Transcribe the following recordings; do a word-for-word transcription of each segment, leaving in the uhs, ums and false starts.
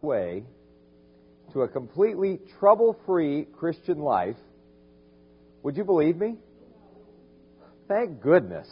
way to a completely trouble-free Christian life. Would you believe me? Thank goodness.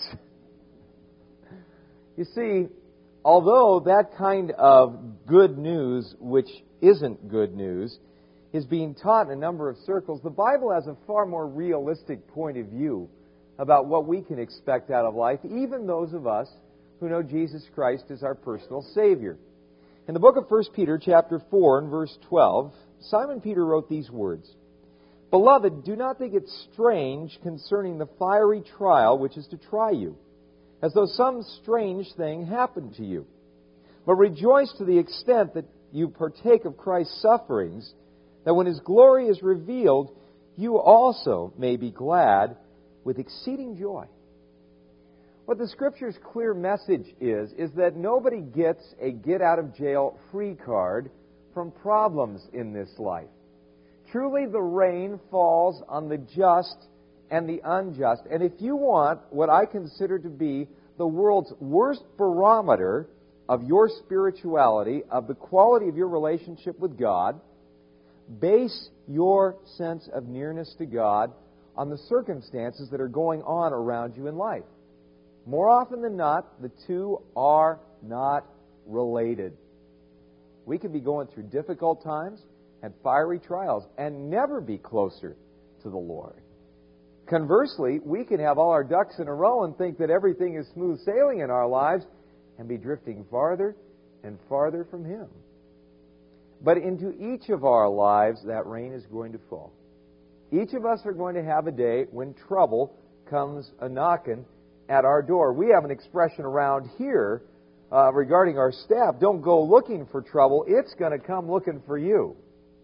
You see, although that kind of good news, which isn't good news, is being taught in a number of circles, the Bible has a far more realistic point of view about what we can expect out of life, even those of us who know Jesus Christ as our personal Savior. In the book of First Peter, chapter four, and verse twelve, Simon Peter wrote these words, "Beloved, do not think it strange concerning the fiery trial which is to try you, as though some strange thing happened to you. But rejoice to the extent that you partake of Christ's sufferings, that when His glory is revealed, you also may be glad with exceeding joy." What the Scripture's clear message is, is that nobody gets a get-out-of-jail-free card from problems in this life. Truly, the rain falls on the just and the unjust. And if you want what I consider to be the world's worst barometer of your spirituality, of the quality of your relationship with God, base your sense of nearness to God on the circumstances that are going on around you in life. More often than not, the two are not related. We can be going through difficult times and fiery trials and never be closer to the Lord. Conversely, we can have all our ducks in a row and think that everything is smooth sailing in our lives and be drifting farther and farther from Him. But into each of our lives, that rain is going to fall. Each of us are going to have a day when trouble comes a-knocking at our door. We have an expression around here uh, regarding our staff: don't go looking for trouble, it's going to come looking for you.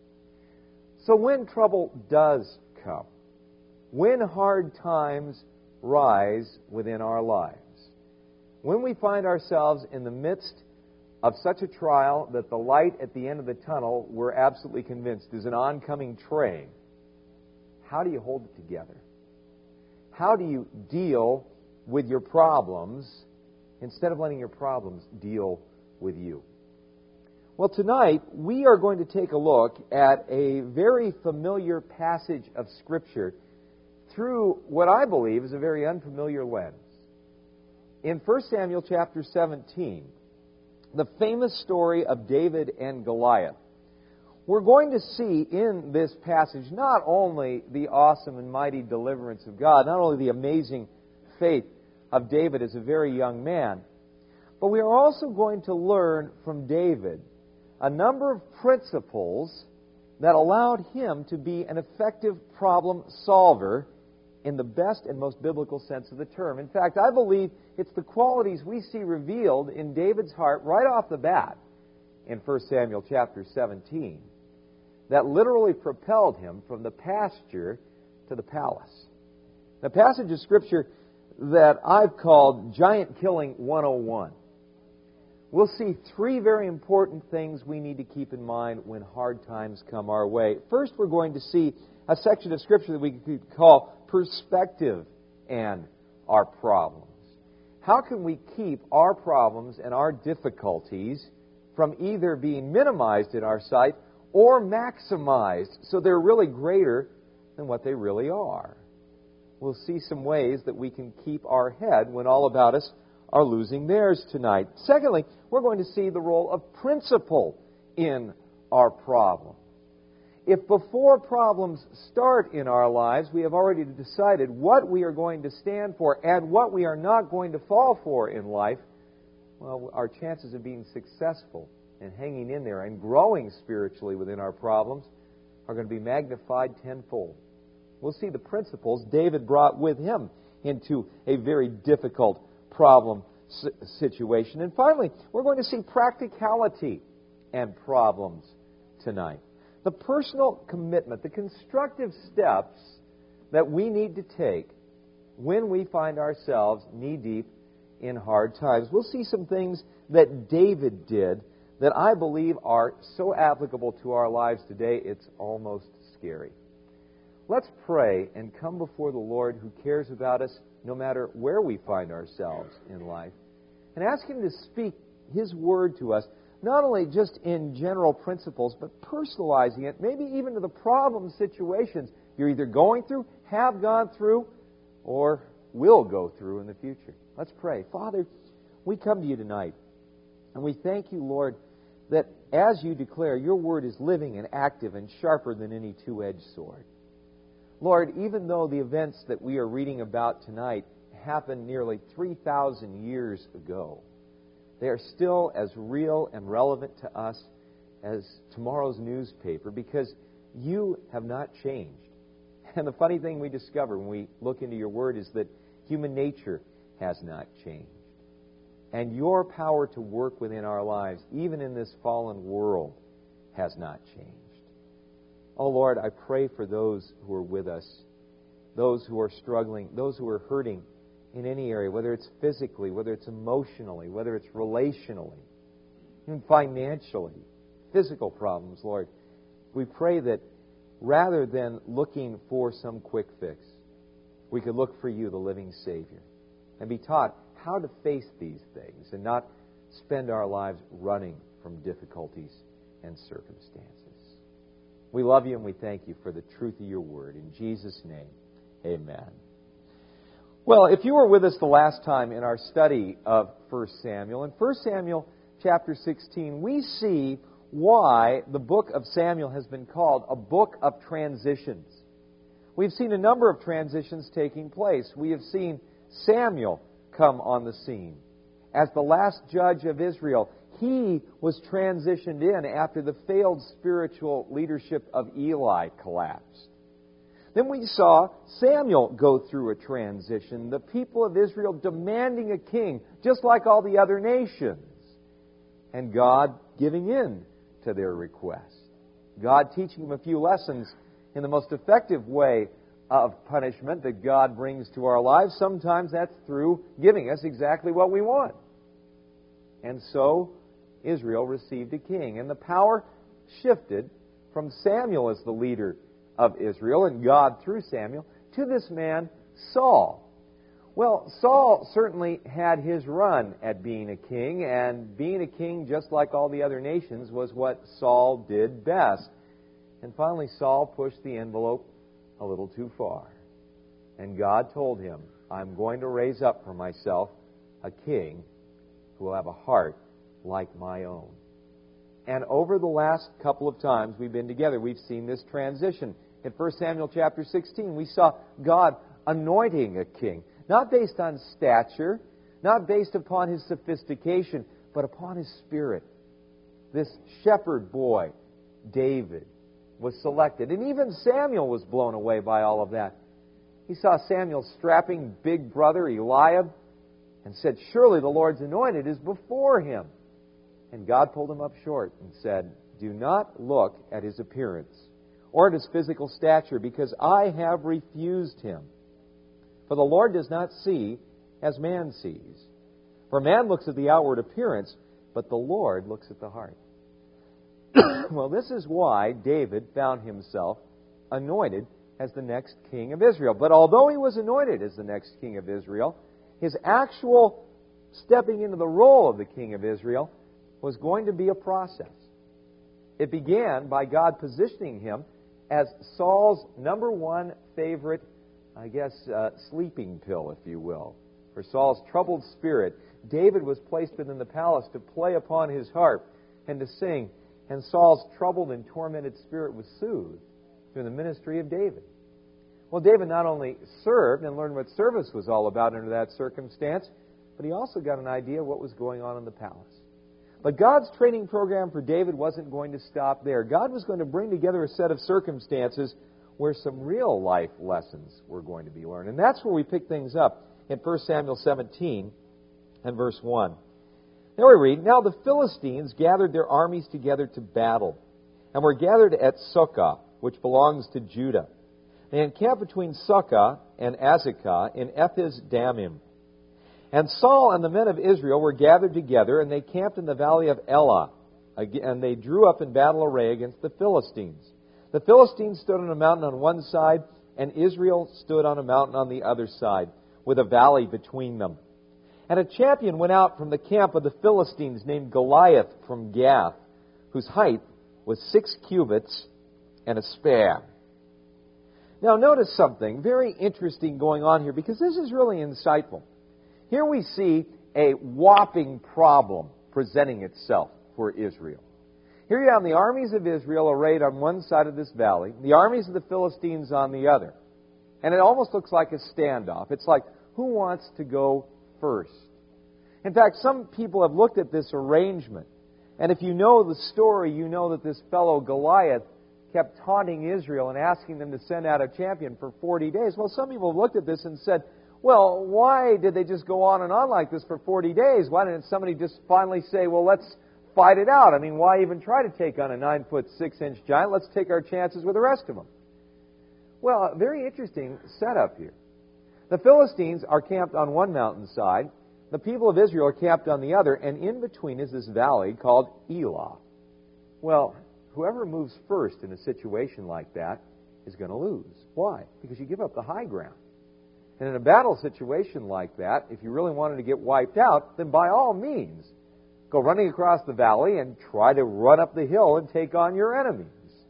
So when trouble does come, when hard times rise within our lives, when we find ourselves in the midst of such a trial that the light at the end of the tunnel, we're absolutely convinced, is an oncoming train, how do you hold it together? How do you deal with your problems instead of letting your problems deal with you? Well, tonight we are going to take a look at a very familiar passage of Scripture through what I believe is a very unfamiliar lens. In First Samuel chapter seventeen, the famous story of David and Goliath, we're going to see in this passage not only the awesome and mighty deliverance of God, not only the amazing faith of David as a very young man, but we are also going to learn from David a number of principles that allowed him to be an effective problem solver in the best and most biblical sense of the term. In fact, I believe it's the qualities we see revealed in David's heart right off the bat in First Samuel chapter seventeen that literally propelled him from the pasture to the palace. The passage of Scripture that I've called Giant Killing one oh one. We'll see three very important things we need to keep in mind when hard times come our way. First, we're going to see a section of Scripture that we could call Perspective and Our Problems. How can we keep our problems and our difficulties from either being minimized in our sight or maximized so they're really greater than what they really are? We'll see some ways that we can keep our head when all about us are losing theirs tonight. Secondly, we're going to see the role of principle in our problem. If before problems start in our lives, we have already decided what we are going to stand for and what we are not going to fall for in life, well, our chances of being successful and hanging in there and growing spiritually within our problems are going to be magnified tenfold. We'll see the principles David brought with him into a very difficult problem situation. And finally, we're going to see practicality and problems tonight. The personal commitment, the constructive steps that we need to take when we find ourselves knee-deep in hard times. We'll see some things that David did that I believe are so applicable to our lives today, it's almost scary. Let's pray and come before the Lord who cares about us no matter where we find ourselves in life, and ask Him to speak His word to us not only just in general principles, but personalizing it, maybe even to the problem situations you're either going through, have gone through, or will go through in the future. Let's pray. Father, we come to you tonight, and we thank you, Lord, that as you declare, your word is living and active and sharper than any two-edged sword. Lord, even though the events that we are reading about tonight happened nearly three thousand years ago, they are still as real and relevant to us as tomorrow's newspaper because you have not changed. And the funny thing we discover when we look into your word is that human nature has not changed. And your power to work within our lives, even in this fallen world, has not changed. Oh Lord, I pray for those who are with us, those who are struggling, those who are hurting in any area, whether it's physically, whether it's emotionally, whether it's relationally, even financially, physical problems, Lord. We pray that rather than looking for some quick fix, we could look for you, the living Savior, and be taught how to face these things and not spend our lives running from difficulties and circumstances. We love you and we thank you for the truth of your word. In Jesus' name, amen. Well, if you were with us the last time in our study of First Samuel, in First Samuel chapter sixteen, we see why the book of Samuel has been called a book of transitions. We've seen a number of transitions taking place. We have seen Samuel come on the scene. As the last judge of Israel, he was transitioned in after the failed spiritual leadership of Eli collapsed. Then we saw Samuel go through a transition, the people of Israel demanding a king, just like all the other nations, and God giving in to their request. God teaching them a few lessons in the most effective way of punishment that God brings to our lives. Sometimes that's through giving us exactly what we want. And so Israel received a king, and the power shifted from Samuel as the leader of Israel and God through Samuel to this man Saul. Well, Saul certainly had his run at being a king, and being a king, just like all the other nations, was what Saul did best. And finally, Saul pushed the envelope a little too far. And God told him, I'm going to raise up for myself a king who will have a heart like my own. And over the last couple of times we've been together, we've seen this transition. In First Samuel chapter sixteen, we saw God anointing a king, not based on stature, not based upon his sophistication, but upon his spirit. This shepherd boy, David, was selected. And even Samuel was blown away by all of that. He saw Samuel's strapping big brother, Eliab, and said, surely the Lord's anointed is before him. And God pulled him up short and said, do not look at his appearance or at his physical stature, because I have refused him. For the Lord does not see as man sees. For man looks at the outward appearance, but the Lord looks at the heart. Well, this is why David found himself anointed as the next king of Israel. But although he was anointed as the next king of Israel, his actual stepping into the role of the king of Israel was going to be a process. It began by God positioning him as Saul's number one favorite, I guess, uh, sleeping pill, if you will. For Saul's troubled spirit, David was placed within the palace to play upon his harp and to sing. And Saul's troubled and tormented spirit was soothed through the ministry of David. Well, David not only served and learned what service was all about under that circumstance, but he also got an idea of what was going on in the palace. But God's training program for David wasn't going to stop there. God was going to bring together a set of circumstances where some real life lessons were going to be learned. And that's where we pick things up in First Samuel seventeen and verse one. There we read, now the Philistines gathered their armies together to battle, and were gathered at Socoh, which belongs to Judah. They encamped between Socoh and Azekah in Ephes-Dammim. And Saul and the men of Israel were gathered together, and they camped in the valley of Elah, and they drew up in battle array against the Philistines. The Philistines stood on a mountain on one side, and Israel stood on a mountain on the other side, with a valley between them. And a champion went out from the camp of the Philistines named Goliath from Gath, whose height was six cubits and a span. Now notice something very interesting going on here, because this is really insightful. Here we see a whopping problem presenting itself for Israel. Here you have the armies of Israel arrayed on one side of this valley, the armies of the Philistines on the other. And it almost looks like a standoff. It's like, who wants to go first? In fact, some people have looked at this arrangement. And if you know the story, you know that this fellow Goliath kept taunting Israel and asking them to send out a champion for forty days. Well, some people have looked at this and said, well, why did they just go on and on like this for forty days? Why didn't somebody just finally say, well, let's fight it out? I mean, why even try to take on a nine foot six inch giant? Let's take our chances with the rest of them. Well, very interesting setup here. The Philistines are camped on one mountainside. The people of Israel are camped on the other. And in between is this valley called Elah. Well, whoever moves first in a situation like that is going to lose. Why? Because you give up the high ground. And in a battle situation like that, if you really wanted to get wiped out, then by all means, go running across the valley and try to run up the hill and take on your enemies.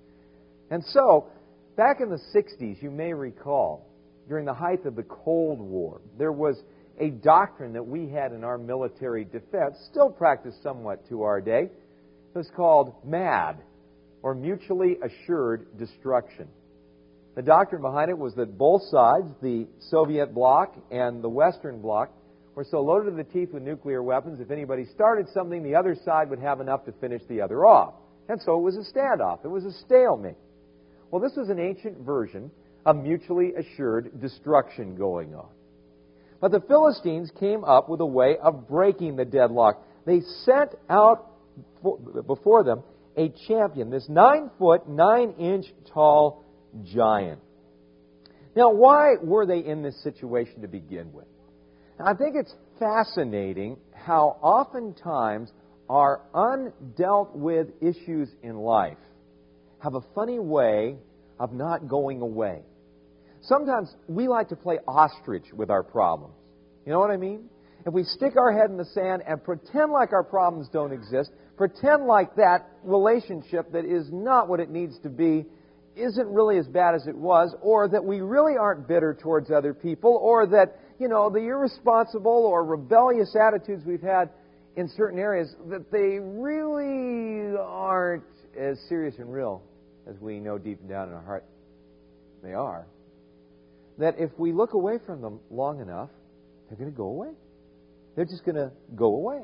And so, back in the sixties, you may recall, during the height of the Cold War, there was a doctrine that we had in our military defense, still practiced somewhat to our day. It was called MAD, or Mutually Assured Destruction. The doctrine behind it was that both sides, the Soviet bloc and the Western bloc, were so loaded to the teeth with nuclear weapons, if anybody started something, the other side would have enough to finish the other off. And so it was a standoff. It was a stalemate. Well, this was an ancient version of mutually assured destruction going on. But the Philistines came up with a way of breaking the deadlock. They sent out before them a champion, this nine foot, nine inch tall giant. Now, why were they in this situation to begin with? I think it's fascinating how oftentimes our undealt with issues in life have a funny way of not going away. Sometimes we like to play ostrich with our problems. You know what I mean? If we stick our head in the sand and pretend like our problems don't exist, pretend like that relationship that is not what it needs to be isn't really as bad as it was, or that we really aren't bitter towards other people, or that, you know, the irresponsible or rebellious attitudes we've had in certain areas, that they really aren't as serious and real as we know deep down in our heart they are. That if we look away from them long enough, they're going to go away. They're just going to go away.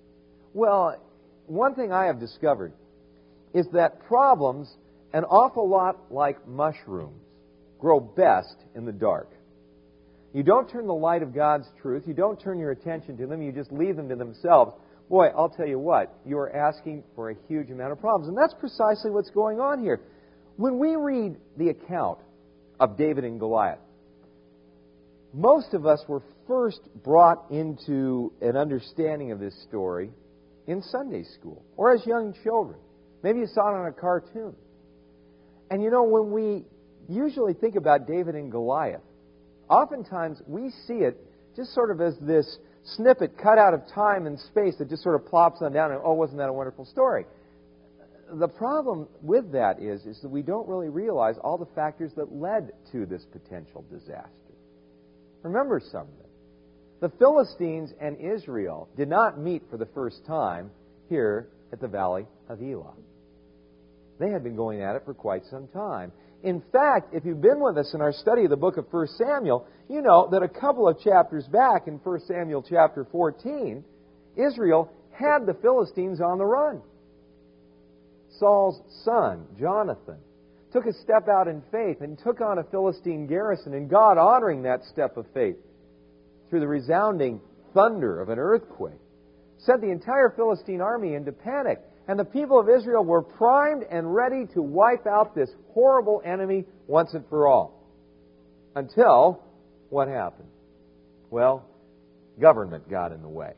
Well, one thing I have discovered is that problems, an awful lot like mushrooms, grow best in the dark. You don't turn the light of God's truth. You don't turn your attention to them. You just leave them to themselves. Boy, I'll tell you what, you are asking for a huge amount of problems. And that's precisely what's going on here. When we read the account of David and Goliath, most of us were first brought into an understanding of this story in Sunday school or as young children. Maybe you saw it on a cartoon. And you know, when we usually think about David and Goliath, oftentimes we see it just sort of as this snippet cut out of time and space that just sort of plops on down and, oh, wasn't that a wonderful story? The problem with that is, is that we don't really realize all the factors that led to this potential disaster. Remember something. The Philistines and Israel did not meet for the first time here at the Valley of Elah. They had been going at it for quite some time. In fact, if you've been with us in our study of the book of First Samuel, you know that a couple of chapters back in First Samuel chapter fourteen, Israel had the Philistines on the run. Saul's son, Jonathan, took a step out in faith and took on a Philistine garrison, and God, honoring that step of faith through the resounding thunder of an earthquake, sent the entire Philistine army into panic. And the people of Israel were primed and ready to wipe out this horrible enemy once and for all. Until, what happened? Well, government got in the way.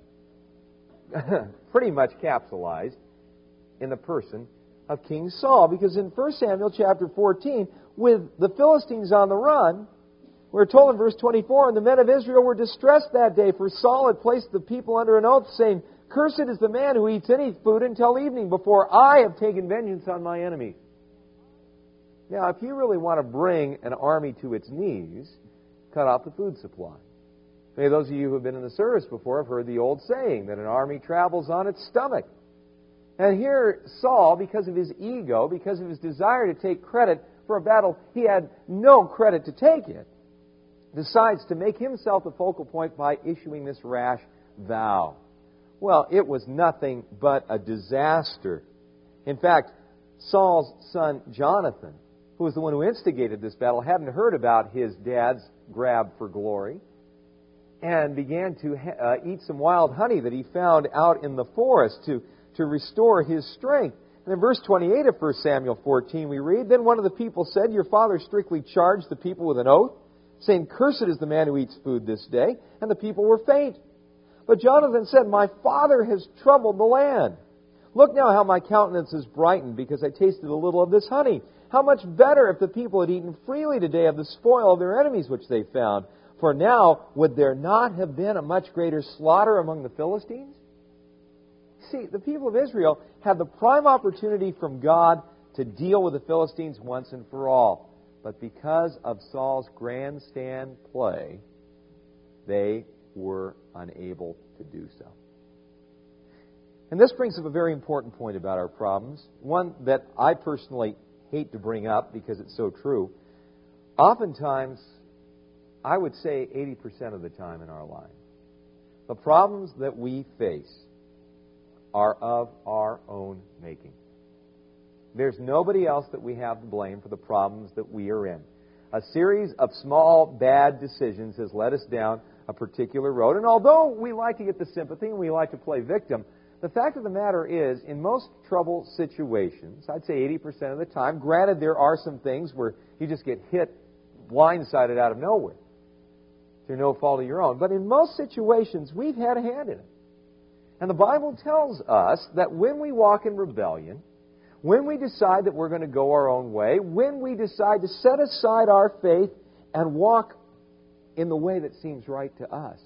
Pretty much capsulized in the person of King Saul. Because in First Samuel chapter fourteen, with the Philistines on the run, We're told in verse twenty-four, and the men of Israel were distressed that day, for Saul had placed the people under an oath, saying, Cursed is the man who eats any food until evening, before I have taken vengeance on my enemies. Now, if you really want to bring an army to its knees, cut off the food supply. Maybe those of you who have been in the service before have heard the old saying that an army travels on its stomach. And here, Saul, because of his ego, because of his desire to take credit for a battle he had no credit to take it, decides to make himself the focal point by issuing this rash vow. Well, it was nothing but a disaster. In fact, Saul's son Jonathan, who was the one who instigated this battle, hadn't heard about his dad's grab for glory and began to uh, eat some wild honey that he found out in the forest to, to restore his strength. And in verse twenty-eight of First Samuel fourteen we read, Then one of the people said, Your father strictly charged the people with an oath, saying, Cursed is the man who eats food this day. And the people were faint. But Jonathan said, My father has troubled the land. Look now how my countenance is brightened, because I tasted a little of this honey. How much better if the people had eaten freely today of the spoil of their enemies which they found. For now, would there not have been a much greater slaughter among the Philistines? See, the people of Israel had the prime opportunity from God to deal with the Philistines once and for all. But because of Saul's grandstand play, they were unable to do so. And this brings up a very important point about our problems, one that I personally hate to bring up because it's so true. Oftentimes, I would say eighty percent of the time in our lives, the problems that we face are of our own making. There's nobody else that we have to blame for the problems that we are in. A series of small, bad decisions has led us down a particular road. And although we like to get the sympathy and we like to play victim, the fact of the matter is, in most trouble situations, I'd say eighty percent of the time, granted there are some things where you just get hit blindsided out of nowhere through no fault of your own, but in most situations, we've had a hand in it. And the Bible tells us that when we walk in rebellion, when we decide that we're going to go our own way, when we decide to set aside our faith and walk in the way that seems right to us,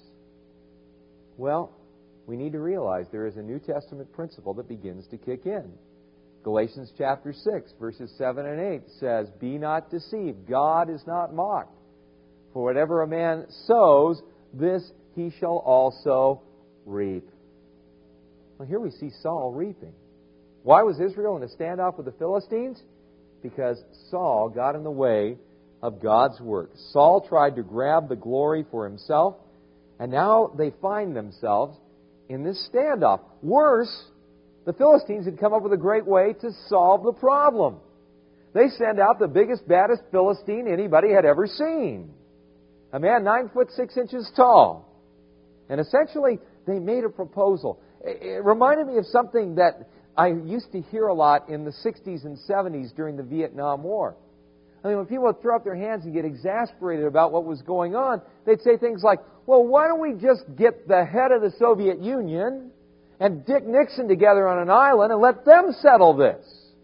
well, we need to realize there is a New Testament principle that begins to kick in. Galatians chapter six, verses seven and eight says, Be not deceived, God is not mocked. For whatever a man sows, this he shall also reap. Well, here we see Saul reaping. Why was Israel in a standoff with the Philistines? Because Saul got in the way of God's work. Saul tried to grab the glory for himself, and now they find themselves in this standoff. Worse, the Philistines had come up with a great way to solve the problem. They send out the biggest, baddest Philistine anybody had ever seen. A man nine foot six inches tall. And essentially, they made a proposal. It reminded me of something that I used to hear a lot in the sixties and seventies during the Vietnam War. I mean, when people would throw up their hands and get exasperated about what was going on, they'd say things like, well, why don't we just get the head of the Soviet Union and Dick Nixon together on an island and let them settle this?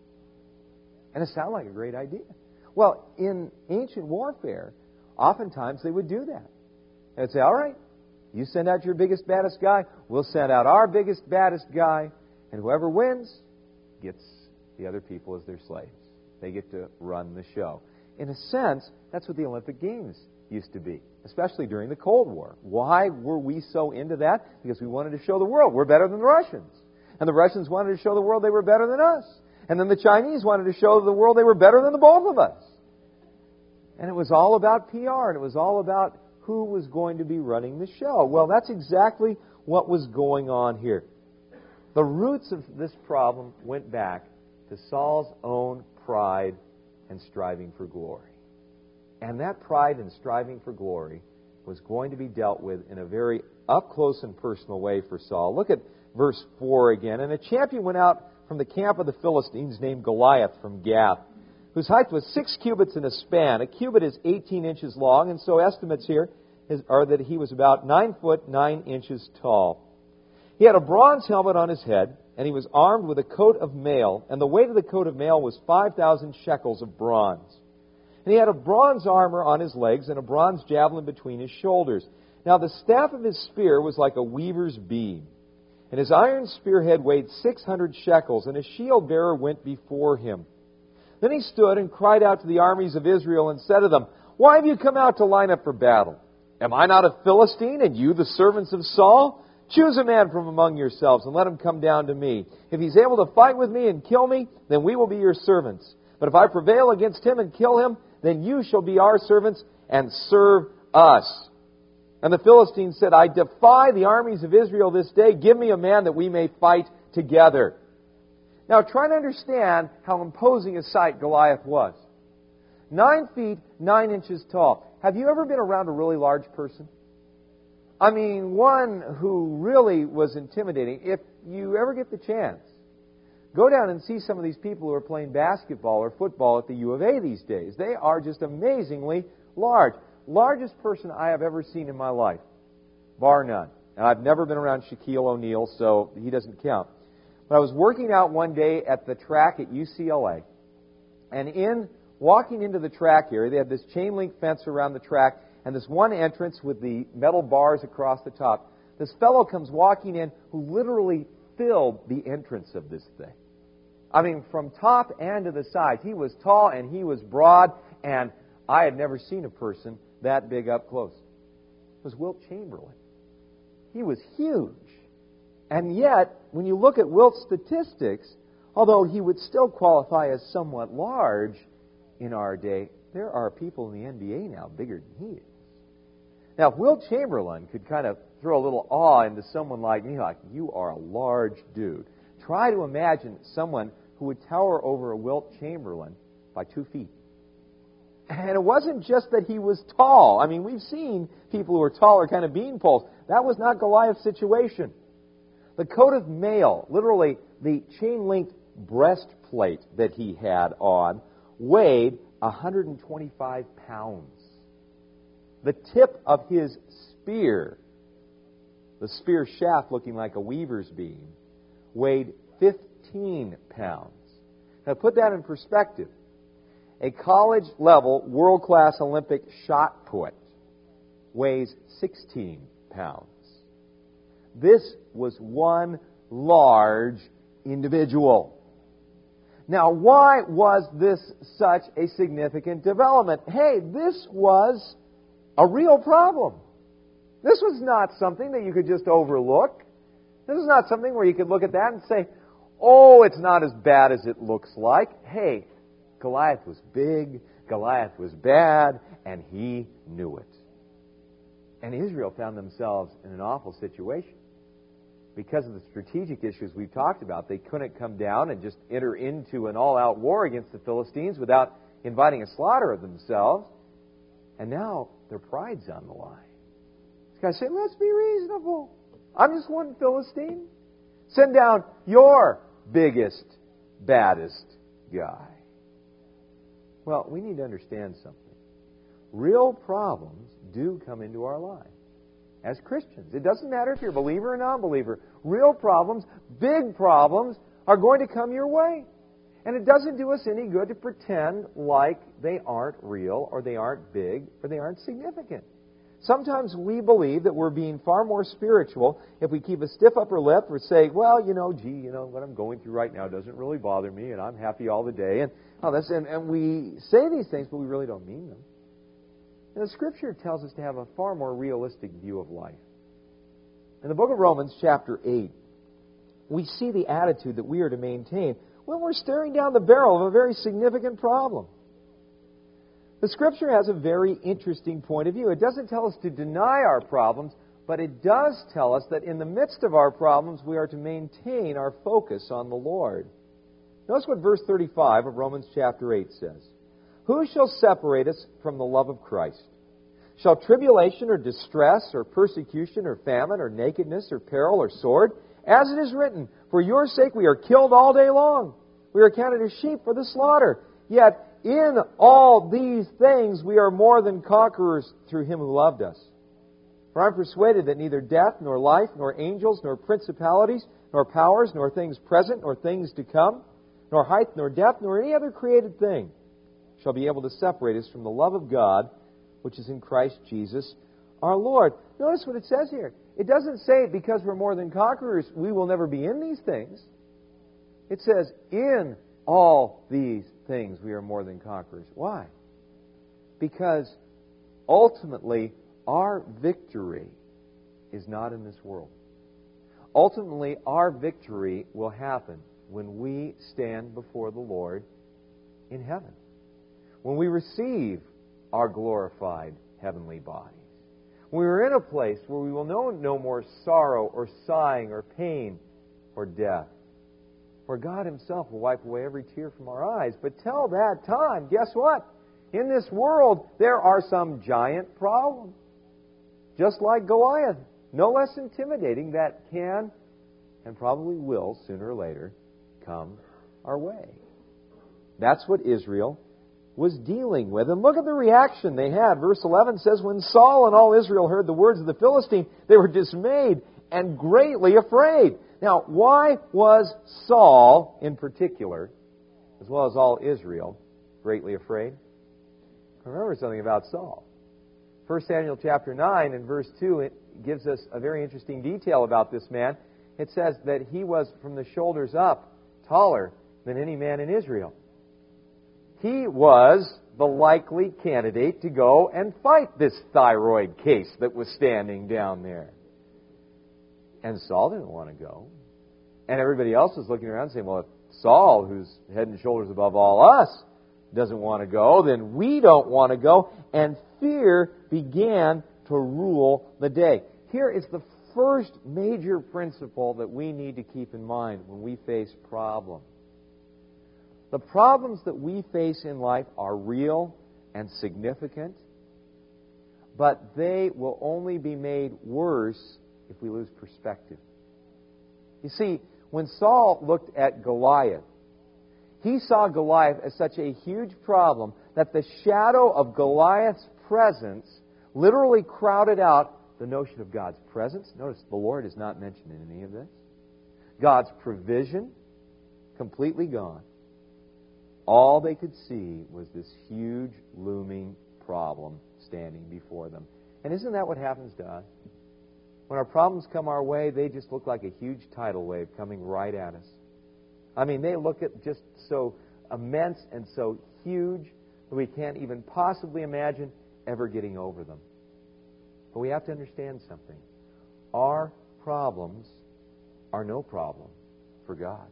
And it sounded like a great idea. Well, in ancient warfare, oftentimes they would do that. They'd say, all right, you send out your biggest, baddest guy, we'll send out our biggest, baddest guy, and whoever wins gets the other people as their slaves. They get to run the show. In a sense, that's what the Olympic Games used to be, especially during the Cold War. Why were we so into that? Because we wanted to show the world we're better than the Russians. And the Russians wanted to show the world they were better than us. And then the Chinese wanted to show the world they were better than the both of us. And it was all about P R, and it was all about who was going to be running the show. Well, that's exactly what was going on here. The roots of this problem went back to Saul's own pride and striving for glory. And that pride and striving for glory was going to be dealt with in a very up-close and personal way for Saul. Look at verse four again. And a champion went out from the camp of the Philistines named Goliath from Gath, whose height was six cubits and a span. A cubit is eighteen inches long, and so estimates here is, are that he was about nine foot nine inches tall. He had a bronze helmet on his head, and he was armed with a coat of mail, and the weight of the coat of mail was five thousand shekels of bronze. And he had a bronze armor on his legs and a bronze javelin between his shoulders. Now the staff of his spear was like a weaver's beam. And his iron spearhead weighed six hundred shekels, and a shield bearer went before him. Then he stood and cried out to the armies of Israel and said to them, "Why have you come out to line up for battle? Am I not a Philistine, and you the servants of Saul? Choose a man from among yourselves, and let him come down to me. If he's able to fight with me and kill me, then we will be your servants. But if I prevail against him and kill him, then you shall be our servants and serve us." And the Philistines said, "I defy the armies of Israel this day. Give me a man that we may fight together." Now try to understand how imposing a sight Goliath was. Nine feet, nine inches tall. Have you ever been around a really large person? I mean, one who really was intimidating. If you ever get the chance, go down and see some of these people who are playing basketball or football at the U of A these days. They are just amazingly large. Largest person I have ever seen in my life, bar none. And I've never been around Shaquille O'Neal, so he doesn't count. But I was working out one day at the track at U C L A, and in walking into the track area, they had this chain link fence around the track, and this one entrance with the metal bars across the top. This fellow comes walking in who literally filled the entrance of this thing. I mean, from top and to the sides. He was tall and he was broad, and I had never seen a person that big up close. It was Wilt Chamberlain. He was huge. And yet, when you look at Wilt's statistics, although he would still qualify as somewhat large in our day, there are people in the N B A now bigger than he is. Now, if Wilt Chamberlain could kind of throw a little awe into someone like me, like, you are a large dude. Try to imagine someone who would tower over a Wilt Chamberlain by two feet. And it wasn't just that he was tall. I mean, we've seen people who are taller, kind of beanpoles. That was not Goliath's situation. The coat of mail, literally the chain-linked breastplate that he had on, weighed one hundred twenty-five pounds. The tip of his spear, the spear shaft looking like a weaver's beam, weighed fifteen pounds. Now put that in perspective. A college-level, world-class Olympic shot put weighs sixteen pounds. This was one large individual. Now, why was this such a significant development? Hey, this was a real problem. This was not something that you could just overlook. This is not something where you could look at that and say, oh, it's not as bad as it looks like. Hey, Goliath was big, Goliath was bad, and he knew it. And Israel found themselves in an awful situation. Because of the strategic issues we've talked about, they couldn't come down and just enter into an all-out war against the Philistines without inviting a slaughter of themselves. And now their pride's on the line. This guy said, let's be reasonable. I'm just one Philistine. Send down your biggest, baddest guy. Well, we need to understand something. Real problems do come into our lives as Christians. It doesn't matter if you're a believer or non-believer. Real problems, big problems, are going to come your way. And it doesn't do us any good to pretend like they aren't real, or they aren't big, or they aren't significant. Sometimes we believe that we're being far more spiritual if we keep a stiff upper lip or say, well, you know, gee, you know, what I'm going through right now doesn't really bother me, and I'm happy all the day. And, oh, that's, and, and we say these things, but we really don't mean them. And the Scripture tells us to have a far more realistic view of life. In the book of Romans, chapter eight, we see the attitude that we are to maintain when we're staring down the barrel of a very significant problem. The Scripture has a very interesting point of view. It doesn't tell us to deny our problems, but it does tell us that in the midst of our problems, we are to maintain our focus on the Lord. Notice what verse thirty-five of Romans chapter eight says. Who shall separate us from the love of Christ? Shall tribulation or distress or persecution or famine or nakedness or peril or sword? As it is written, for your sake we are killed all day long. We are counted as sheep for the slaughter. Yet in all these things we are more than conquerors through Him who loved us. For I'm persuaded that neither death, nor life, nor angels, nor principalities, nor powers, nor things present, nor things to come, nor height, nor depth, nor any other created thing shall be able to separate us from the love of God, which is in Christ Jesus our Lord. Notice what it says here. It doesn't say because we're more than conquerors, we will never be in these things. It says, in all these things we are more than conquerors. Why? Because ultimately, our victory is not in this world. Ultimately, our victory will happen when we stand before the Lord in heaven. When we receive our glorified heavenly bodies. When we're in a place where we will know no more sorrow or sighing or pain or death. Where God Himself will wipe away every tear from our eyes. But till that time, guess what? In this world, there are some giant problems. Just like Goliath. No less intimidating that can and probably will, sooner or later, come our way. That's what Israel was dealing with. And look at the reaction they had. Verse eleven says, when Saul and all Israel heard the words of the Philistine, they were dismayed and greatly afraid. Now, why was Saul, in particular, as well as all Israel, greatly afraid? Remember something about Saul. First Samuel chapter nine and verse two, it gives us a very interesting detail about this man. It says that he was from the shoulders up taller than any man in Israel. He was the likely candidate to go and fight this thyroid case that was standing down there. And Saul didn't want to go. And everybody else was looking around saying, well, if Saul, who's head and shoulders above all us, doesn't want to go, then we don't want to go. And fear began to rule the day. Here is the first major principle that we need to keep in mind when we face problems. The problems that we face in life are real and significant, but they will only be made worse if we lose perspective. You see, when Saul looked at Goliath, he saw Goliath as such a huge problem that the shadow of Goliath's presence literally crowded out the notion of God's presence. Notice the Lord is not mentioned in any of this. God's provision, completely gone. All they could see was this huge, looming problem standing before them. And isn't that what happens to us? When our problems come our way, they just look like a huge tidal wave coming right at us. I mean, they look at just so immense and so huge that we can't even possibly imagine ever getting over them. But we have to understand something. Our problems are no problem for God.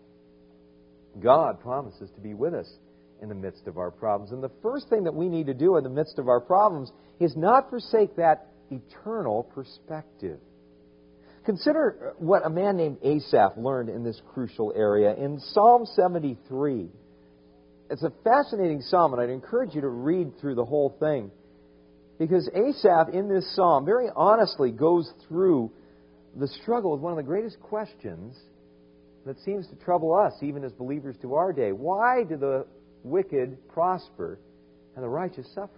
God promises to be with us in the midst of our problems. And the first thing that we need to do in the midst of our problems is not forsake that eternal perspective. Consider what a man named Asaph learned in this crucial area. In Psalm seventy-three, it's a fascinating psalm, and I'd encourage you to read through the whole thing. Because Asaph, in this psalm, very honestly goes through the struggle with one of the greatest questions that seems to trouble us, even as believers to our day. Why do the wicked prosper and the righteous suffer?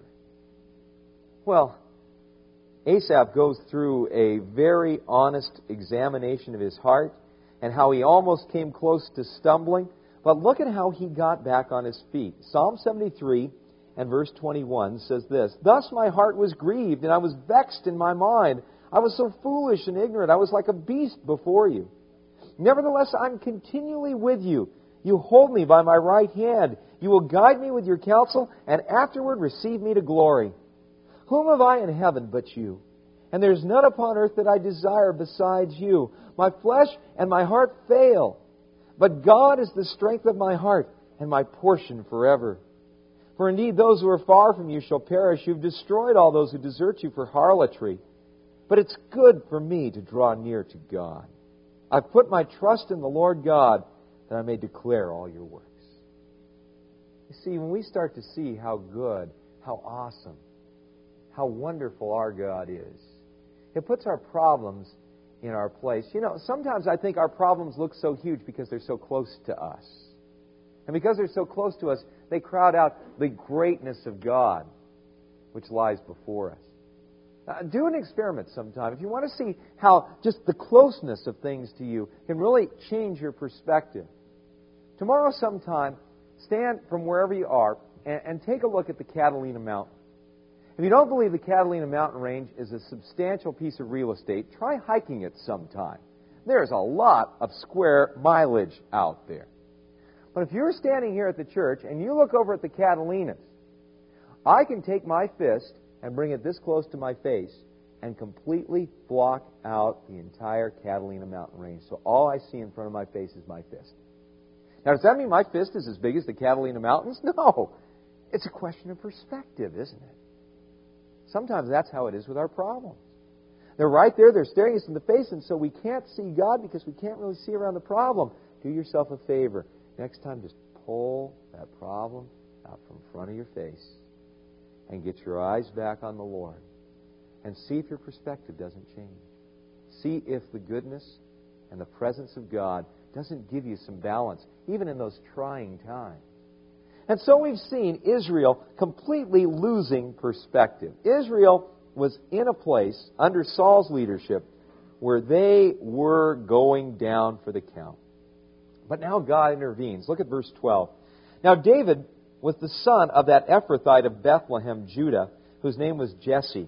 Well, Asaph goes through a very honest examination of his heart and how he almost came close to stumbling. But look at how he got back on his feet. Psalm seventy-three and verse twenty-one says this, "Thus my heart was grieved, and I was vexed in my mind. I was so foolish and ignorant. I was like a beast before you. Nevertheless, I'm continually with you. You hold me by my right hand. You will guide me with your counsel, and afterward receive me to glory. Whom have I in heaven but you? And there is none upon earth that I desire besides you. My flesh and my heart fail, but God is the strength of my heart and my portion forever. For indeed those who are far from you shall perish. You've destroyed all those who desert you for harlotry. But it's good for me to draw near to God. I've put my trust in the Lord God, that I may declare all your works." You see, when we start to see how good, how awesome, how wonderful our God is, it puts our problems in our place. You know, sometimes I think our problems look so huge because they're so close to us. And because they're so close to us, they crowd out the greatness of God, which lies before us. Uh, do an experiment sometime. If you want to see how just the closeness of things to you can really change your perspective. Tomorrow sometime, stand from wherever you are and, and take a look at the Catalina Mountain. If you don't believe the Catalina Mountain Range is a substantial piece of real estate, try hiking it sometime. There's a lot of square mileage out there. But if you're standing here at the church and you look over at the Catalinas, I can take my fist and bring it this close to my face and completely block out the entire Catalina Mountain Range. So all I see in front of my face is my fist. Now, does that mean my fist is as big as the Catalina Mountains? No. It's a question of perspective, isn't it? Sometimes that's how it is with our problems. They're right there, they're staring us in the face, and so we can't see God because we can't really see around the problem. Do yourself a favor. Next time, just pull that problem out from front of your face and get your eyes back on the Lord and see if your perspective doesn't change. See if the goodness and the presence of God doesn't give you some balance, even in those trying times. And so we've seen Israel completely losing perspective. Israel was in a place under Saul's leadership where they were going down for the count. But now God intervenes. Look at verse twelve. Now David was the son of that Ephrathite of Bethlehem, Judah, whose name was Jesse,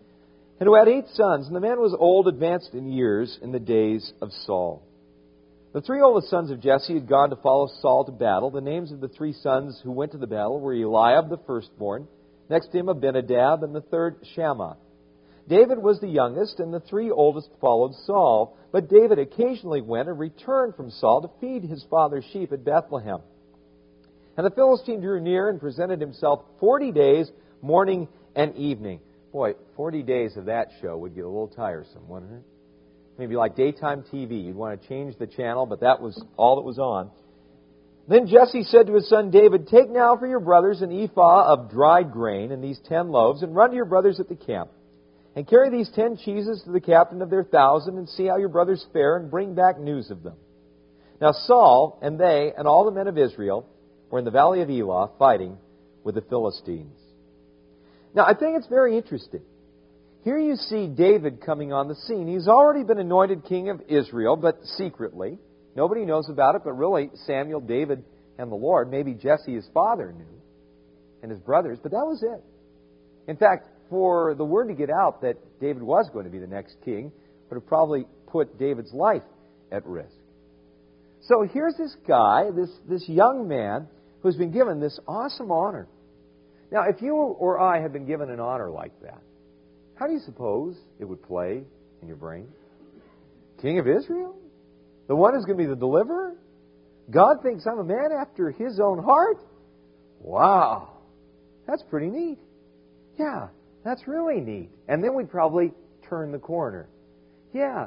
and who had eight sons, and the man was old, advanced in years, in the days of Saul. The three oldest sons of Jesse had gone to follow Saul to battle. The names of the three sons who went to the battle were Eliab, the firstborn, next to him Abinadab, and the third Shammah. David was the youngest, and the three oldest followed Saul. But David occasionally went and returned from Saul to feed his father's sheep at Bethlehem. And the Philistine drew near and presented himself forty days, morning and evening. Boy, forty days of that show would get a little tiresome, wouldn't it? Maybe like daytime T V. You'd want to change the channel, but that was all that was on. Then Jesse said to his son David, "Take now for your brothers an ephah of dried grain and these ten loaves, and run to your brothers at the camp. And carry these ten cheeses to the captain of their thousand, and see how your brothers fare, and bring back news of them." Now Saul and they and all the men of Israel were in the valley of Elah fighting with the Philistines. Now I think it's very interesting. Here you see David coming on the scene. He's already been anointed king of Israel, but secretly. Nobody knows about it, but really Samuel, David, and the Lord. Maybe Jesse, his father, knew, and his brothers, but that was it. In fact, for the word to get out that David was going to be the next king would have probably put David's life at risk. So here's this guy, this, this young man, who's been given this awesome honor. Now, if you or I had been given an honor like that, how do you suppose it would play in your brain? King of Israel? The one who's going to be the deliverer? God thinks I'm a man after His own heart? Wow. That's pretty neat. Yeah, that's really neat. And then we'd probably turn the corner. Yeah,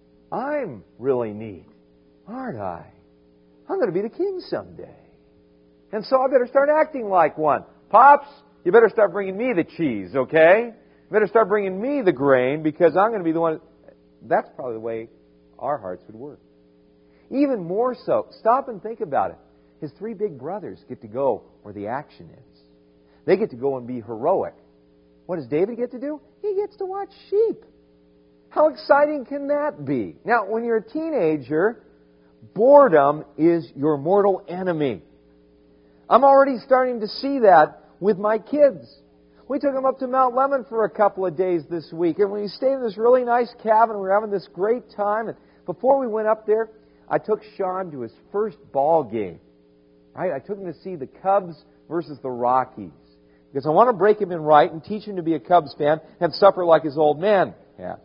I'm really neat, aren't I? I'm going to be the king someday. And so I better start acting like one. Pops, you better start bringing me the cheese, okay? You better start bringing me the grain because I'm going to be the one. That's probably the way our hearts would work. Even more so, stop and think about it. His three big brothers get to go where the action is. They get to go and be heroic. What does David get to do? He gets to watch sheep. How exciting can that be? Now, when you're a teenager, boredom is your mortal enemy. I'm already starting to see that with my kids. We took them up to Mount Lemmon for a couple of days this week, and we stayed in this really nice cabin. We were having this great time, and before we went up there, I took Sean to his first ball game. Right? I took him to see the Cubs versus the Rockies. Because I want to break him in right and teach him to be a Cubs fan and suffer like his old man had.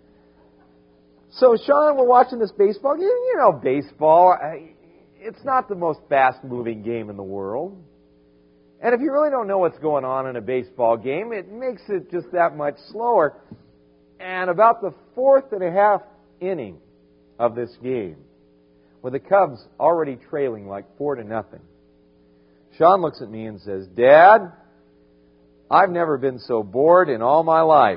So Sean, we're watching this baseball game. You know baseball. It's not the most fast-moving game in the world. And if you really don't know what's going on in a baseball game, it makes it just that much slower. And about the fourth and a half inning of this game, with the Cubs already trailing like four to nothing, Sean looks at me and says, "Dad, I've never been so bored in all my life."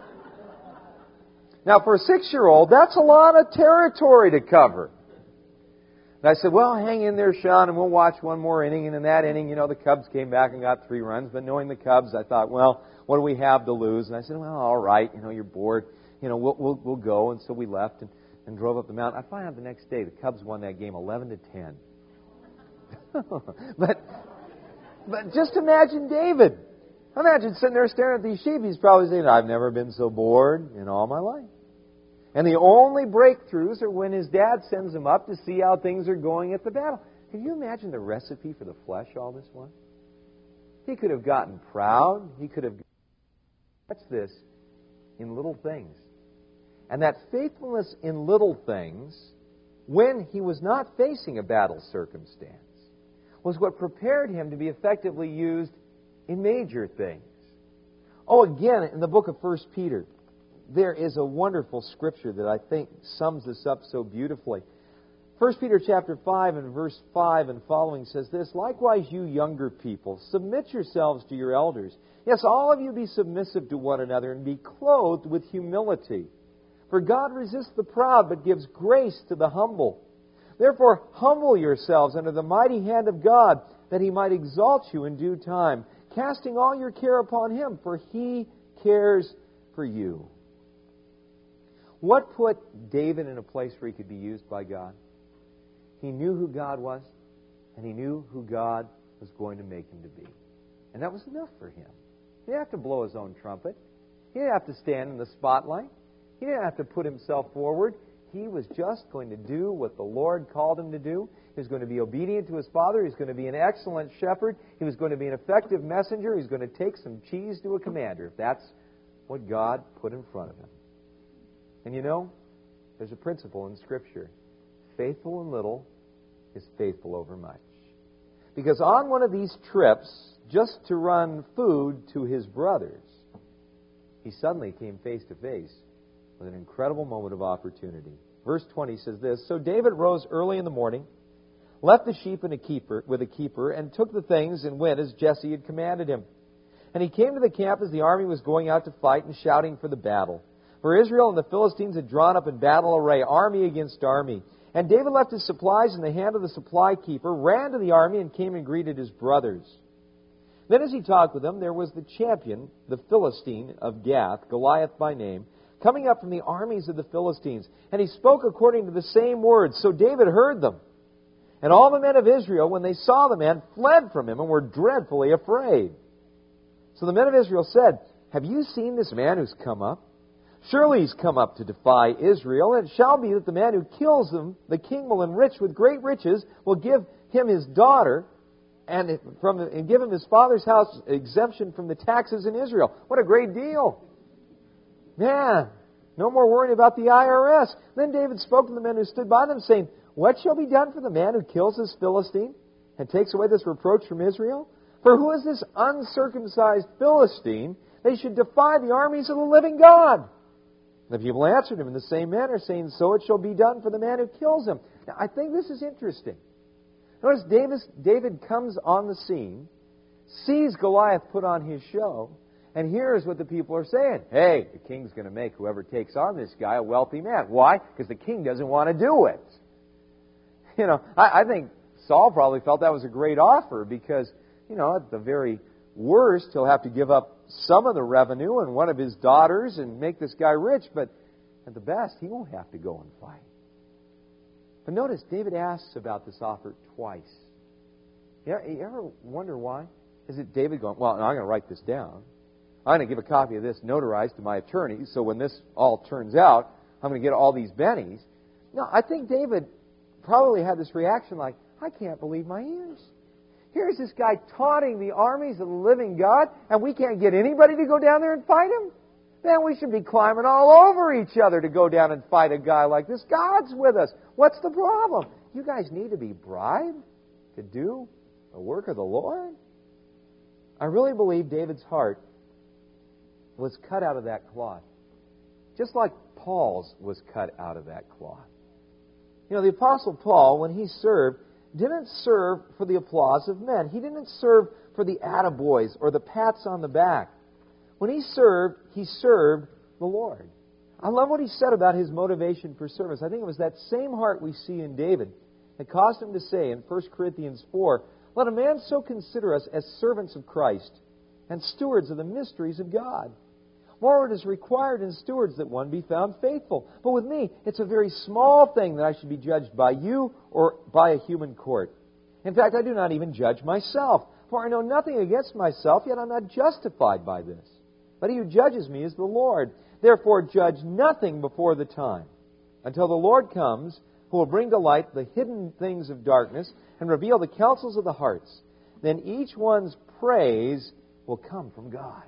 Now, for a six-year-old, that's a lot of territory to cover. And I said, "Well, hang in there, Sean, and we'll watch one more inning." And in that inning, you know, the Cubs came back and got three runs. But knowing the Cubs, I thought, well, what do we have to lose? And I said, "Well, all right, you know, you're bored. You know, we'll we'll, we'll go." And so we left and, and drove up the mountain. I find out the next day the Cubs won that game eleven to ten. but, but just imagine David. Imagine sitting there staring at these sheep. He's probably saying, I've never been so bored in all my life. And the only breakthroughs are when his dad sends him up to see how things are going at the battle. Can you imagine the recipe for the flesh all this was? He could have gotten proud. He could have... Watch this. In little things. And that faithfulness in little things, when he was not facing a battle circumstance, was what prepared him to be effectively used in major things. Oh, again, in the book of First Peter, there is a wonderful scripture that I think sums this up so beautifully. First Peter chapter five and verse five and following says this, Likewise, you younger people, submit yourselves to your elders. Yes, all of you be submissive to one another and be clothed with humility. For God resists the proud, but gives grace to the humble. Therefore, humble yourselves under the mighty hand of God, that He might exalt you in due time, casting all your care upon Him, for He cares for you. What put David in a place where he could be used by God? He knew who God was, and he knew who God was going to make him to be. And that was enough for him. He didn't have to blow his own trumpet. He didn't have to stand in the spotlight. He didn't have to put himself forward. He was just going to do what the Lord called him to do. He was going to be obedient to his father. He was going to be an excellent shepherd. He was going to be an effective messenger. He was going to take some cheese to a commander, if that's what God put in front of him. And you know, there's a principle in Scripture. Faithful in little is faithful over much. Because on one of these trips, just to run food to his brothers, he suddenly came face to face with an incredible moment of opportunity. Verse twenty says this, So David rose early in the morning, left the sheep and a keeper, with a keeper, and took the things and went as Jesse had commanded him. And he came to the camp as the army was going out to fight and shouting for the battle. For Israel and the Philistines had drawn up in battle array, army against army. And David left his supplies in the hand of the supply keeper, ran to the army, and came and greeted his brothers. Then as he talked with them, there was the champion, the Philistine of Gath, Goliath by name, coming up from the armies of the Philistines. And he spoke according to the same words. So David heard them. And all the men of Israel, when they saw the man, fled from him and were dreadfully afraid. So the men of Israel said, Have you seen this man who's come up? Surely he's come up to defy Israel, and it shall be that the man who kills him, the king will enrich with great riches, will give him his daughter, and from and give him his father's house exemption from the taxes in Israel. What a great deal! Man, no more worrying about the I R S. Then David spoke to the men who stood by them, saying, What shall be done for the man who kills this Philistine, and takes away this reproach from Israel? For who is this uncircumcised Philistine? They should defy the armies of the living God. The people answered him in the same manner, saying, So it shall be done for the man who kills him. Now, I think this is interesting. Notice Davis, David comes on the scene, sees Goliath put on his show, and hears what the people are saying. Hey, the king's going to make whoever takes on this guy a wealthy man. Why? Because the king doesn't want to do it. You know, I, I think Saul probably felt that was a great offer because, you know, at the very worst, he'll have to give up some of the revenue and one of his daughters and make this guy rich, but at the best, he won't have to go and fight. But notice, David asks about this offer twice. You ever, you ever wonder why? Is it David going, well, no, I'm going to write this down. I'm going to give a copy of this notarized to my attorney, so when this all turns out, I'm going to get all these bennies. No, I think David probably had this reaction like, I can't believe my ears. Here's this guy taunting the armies of the living God, and we can't get anybody to go down there and fight him? Then we should be climbing all over each other to go down and fight a guy like this. God's with us. What's the problem? You guys need to be bribed to do the work of the Lord? I really believe David's heart was cut out of that cloth, just like Paul's was cut out of that cloth. You know, the Apostle Paul, when he served, didn't serve for the applause of men. He didn't serve for the attaboys or the pats on the back. When he served, he served the Lord. I love what he said about his motivation for service. I think it was that same heart we see in David that caused him to say in First Corinthians four, Let a man so consider us as servants of Christ and stewards of the mysteries of God. Moreover, it is required in stewards that one be found faithful. But with me, it's a very small thing that I should be judged by you or by a human court. In fact, I do not even judge myself, for I know nothing against myself, yet I'm not justified by this. But he who judges me is the Lord. Therefore judge nothing before the time, until the Lord comes, who will bring to light the hidden things of darkness and reveal the counsels of the hearts. Then each one's praise will come from God.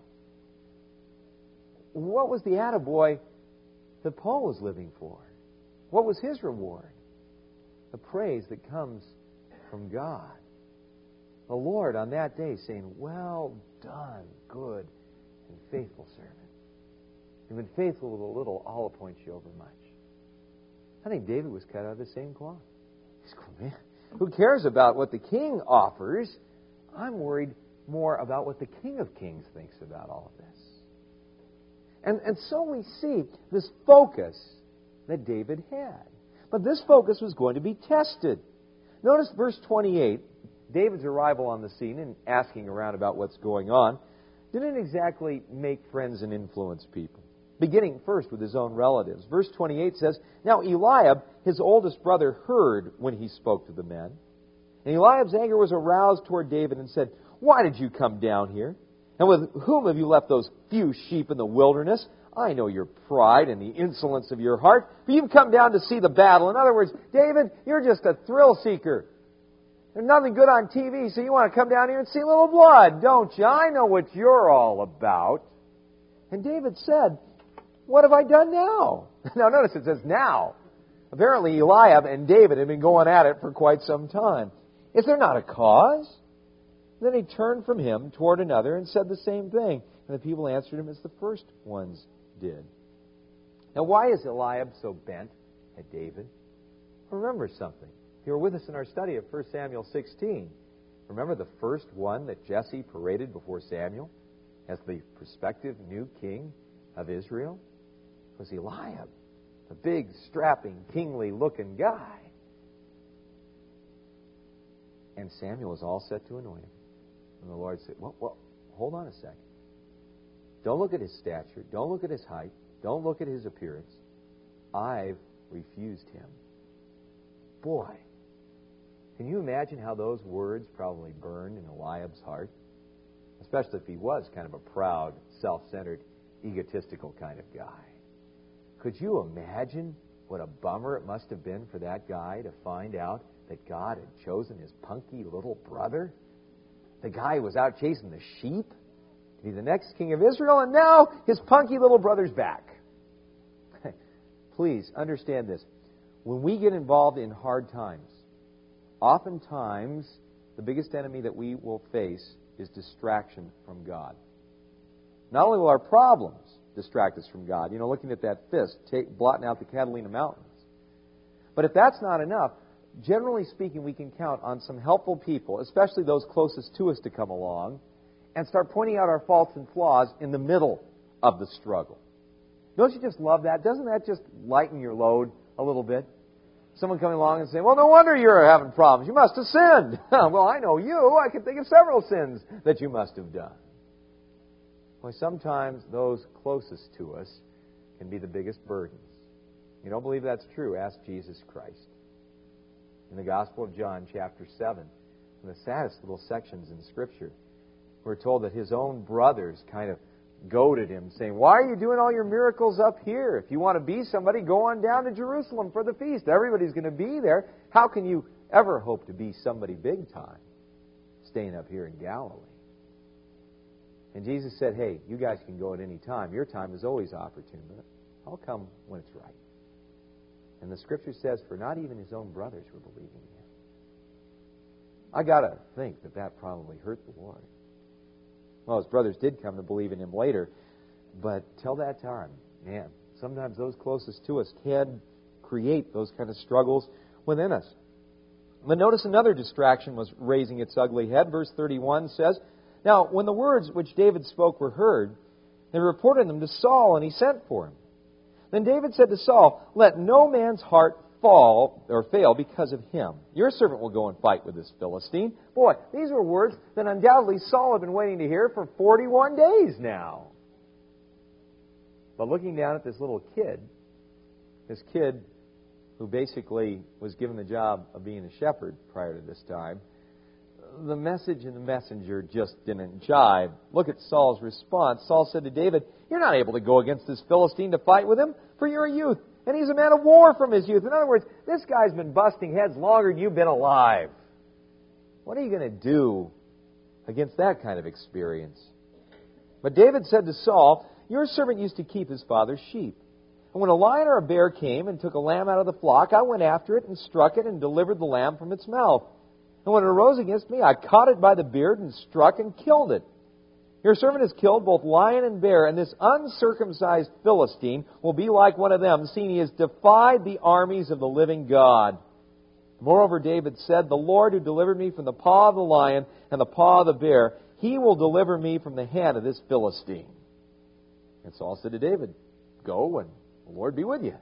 What was the attaboy that Paul was living for? What was his reward? The praise that comes from God. The Lord on that day saying, "Well done, good and faithful servant. You've been faithful with a little, I'll appoint you over much." I think David was cut out of the same cloth. He's going, man, who cares about what the king offers? I'm worried more about what the King of Kings thinks about all of this. And, and so we see this focus that David had. But this focus was going to be tested. Notice verse twenty-eight, David's arrival on the scene and asking around about what's going on didn't exactly make friends and influence people. Beginning first with his own relatives. Verse twenty-eight says, "Now Eliab, his oldest brother, heard when he spoke to the men. And Eliab's anger was aroused toward David and said, 'Why did you come down here? And with whom have you left those few sheep in the wilderness? I know your pride and the insolence of your heart, but you've come down to see the battle.'" In other words, David, you're just a thrill seeker. There's nothing good on T V, so you want to come down here and see a little blood, don't you? I know what you're all about. And David said, "What have I done now?" Now notice it says now. Apparently Eliab and David had been going at it for quite some time. "Is there not a cause?" Then he turned from him toward another and said the same thing. And the people answered him as the first ones did. Now why is Eliab so bent at David? Remember something. You were with us in our study of First Samuel sixteen. Remember the first one that Jesse paraded before Samuel as the prospective new king of Israel? It was Eliab, the big, strapping, kingly-looking guy. And Samuel was all set to anoint him. And the Lord said, well, well, hold on a second. Don't look at his stature. Don't look at his height. Don't look at his appearance. I've refused him. Boy, can you imagine how those words probably burned in Eliab's heart? Especially if he was kind of a proud, self-centered, egotistical kind of guy. Could you imagine what a bummer it must have been for that guy to find out that God had chosen his punky little brother? The guy who was out chasing the sheep to be the next king of Israel, and now his punky little brother's back. Please understand this. When we get involved in hard times, oftentimes the biggest enemy that we will face is distraction from God. Not only will our problems distract us from God, you know, looking at that fist, take, blotting out the Catalina Mountains. But if that's not enough, generally speaking, we can count on some helpful people, especially those closest to us, to come along and start pointing out our faults and flaws in the middle of the struggle. Don't you just love that? Doesn't that just lighten your load a little bit? Someone coming along and saying, "Well, no wonder you're having problems. You must have sinned." Well, I know you. I can think of several sins that you must have done. Well, sometimes those closest to us can be the biggest burdens. You don't believe that's true? Ask Jesus Christ. In the Gospel of John, chapter seven, in the saddest little sections in Scripture, we're told that his own brothers kind of goaded him, saying, "Why are you doing all your miracles up here? If you want to be somebody, go on down to Jerusalem for the feast. Everybody's going to be there. How can you ever hope to be somebody big time staying up here in Galilee?" And Jesus said, "Hey, you guys can go at any time. Your time is always opportune, but I'll come when it's right." And the Scripture says, for not even his own brothers were believing in him. I got to think that that probably hurt the Lord. Well, his brothers did come to believe in him later, but till that time, man, sometimes those closest to us can create those kind of struggles within us. But notice another distraction was raising its ugly head. Verse thirty-one says, "Now, when the words which David spoke were heard, they reported them to Saul, and he sent for him. Then David said to Saul, 'Let no man's heart fall or fail because of him. Your servant will go and fight with this Philistine.'" Boy, these were words that undoubtedly Saul had been waiting to hear for forty-one days now. But looking down at this little kid, this kid who basically was given the job of being a shepherd prior to this time, the message and the messenger just didn't jibe. Look at Saul's response. Saul said to David, "You're not able to go against this Philistine to fight with him, for you're a youth, and he's a man of war from his youth." In other words, this guy's been busting heads longer than you've been alive. What are you going to do against that kind of experience? But David said to Saul, "Your servant used to keep his father's sheep. And when a lion or a bear came and took a lamb out of the flock, I went after it and struck it and delivered the lamb from its mouth. And when it arose against me, I caught it by the beard and struck and killed it. Your servant has killed both lion and bear, and this uncircumcised Philistine will be like one of them, seeing he has defied the armies of the living God." Moreover, David said, "The Lord who delivered me from the paw of the lion and the paw of the bear, he will deliver me from the hand of this Philistine." And Saul said to David, "Go, and the Lord be with you."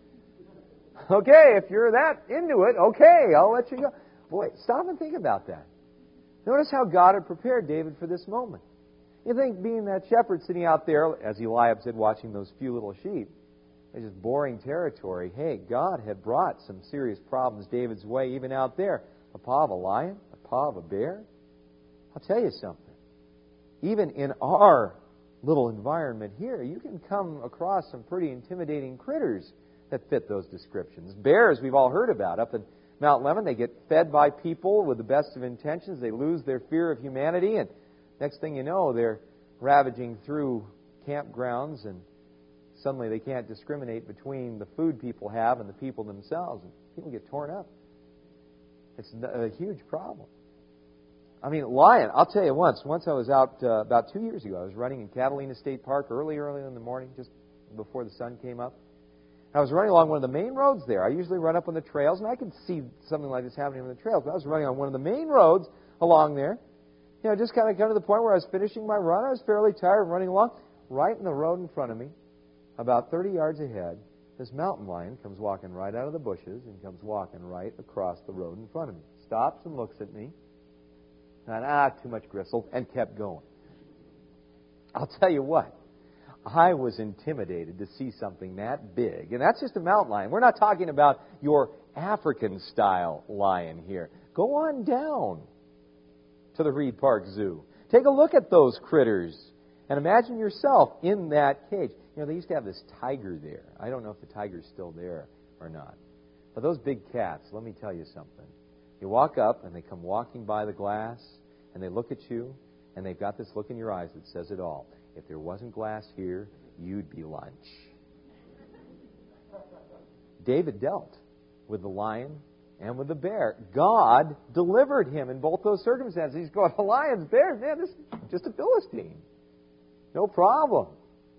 Okay, if you're that into it, okay, I'll let you go. Boy, stop and think about that. Notice how God had prepared David for this moment. You think being that shepherd sitting out there, as Eliab said, watching those few little sheep, it's just boring territory. Hey, God had brought some serious problems David's way even out there. A paw of a lion, a paw of a bear. I'll tell you something. Even in our little environment here, you can come across some pretty intimidating critters that fit those descriptions. Bears, we've all heard about. Up in Mount Lemmon, they get fed by people with the best of intentions. They lose their fear of humanity, and next thing you know, they're ravaging through campgrounds, and suddenly they can't discriminate between the food people have and the people themselves, and people get torn up. It's a huge problem. I mean, lion, I'll tell you once. Once I was out uh, about two years ago. I was running in Catalina State Park early, early in the morning, just before the sun came up. I was running along one of the main roads there. I usually run up on the trails, and I could see something like this happening on the trails. But I was running on one of the main roads along there. You know, just kind of come to the point where I was finishing my run. I was fairly tired of running along. Right in the road in front of me, about thirty yards ahead, this mountain lion comes walking right out of the bushes and comes walking right across the road in front of me. Stops and looks at me. And, ah, too much gristle, and kept going. I'll tell you what. I was intimidated to see something that big. And that's just a mountain lion. We're not talking about your African-style lion here. Go on down to the Reed Park Zoo. Take a look at those critters and imagine yourself in that cage. You know, they used to have this tiger there. I don't know if the tiger's still there or not. But those big cats, let me tell you something. You walk up and they come walking by the glass and they look at you and they've got this look in your eyes that says it all. If there wasn't glass here, you'd be lunch. David dealt with the lion and with the bear. God delivered him in both those circumstances. He's going, the lions, bears, man, this is just a Philistine. No problem.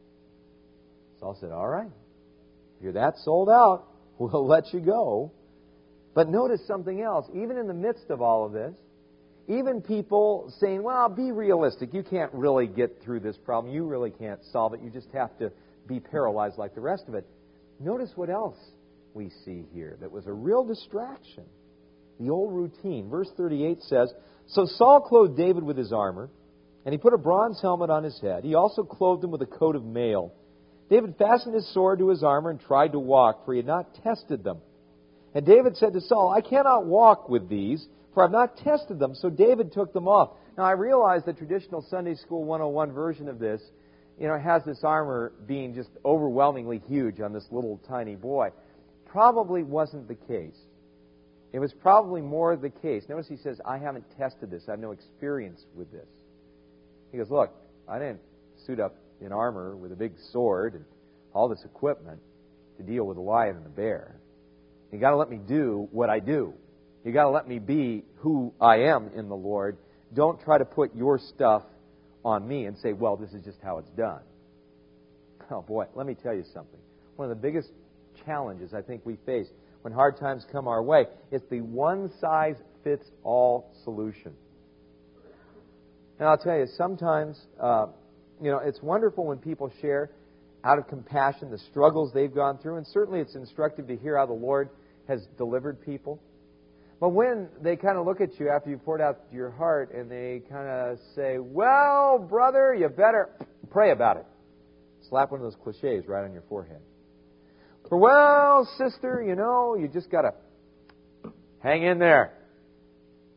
Saul said, all right, if you're that sold out, we'll let you go. But notice something else. Even in the midst of all of this, even people saying, well, be realistic. You can't really get through this problem. You really can't solve it. You just have to be paralyzed like the rest of it. Notice what else we see here that was a real distraction. The old routine. Verse thirty-eight says, so Saul clothed David with his armor, and he put a bronze helmet on his head. He also clothed him with a coat of mail. David fastened his sword to his armor and tried to walk, for he had not tested them. And David said to Saul, I cannot walk with these, for I have not tested them. So David took them off. Now, I realize the traditional Sunday School one oh one version of this, you know, has this armor being just overwhelmingly huge on this little tiny boy. Probably wasn't the case. It was probably more the case. Notice he says, I haven't tested this. I have no experience with this. He goes, look, I didn't suit up in armor with a big sword and all this equipment to deal with a lion and a bear. You got to let me do what I do. You got to let me be who I am in the Lord. Don't try to put your stuff on me and say, well, this is just how it's done. Oh boy, let me tell you something. One of the biggest challenges I think we face when hard times come our way is the one-size-fits-all solution. And I'll tell you, sometimes, uh, you know, it's wonderful when people share out of compassion the struggles they've gone through, and certainly it's instructive to hear how the Lord has delivered people. But when they kind of look at you after you've poured out your heart and they kind of say, well, brother, you better pray about it. Slap one of those cliches right on your forehead. For, well, sister, you know, you just got to hang in there.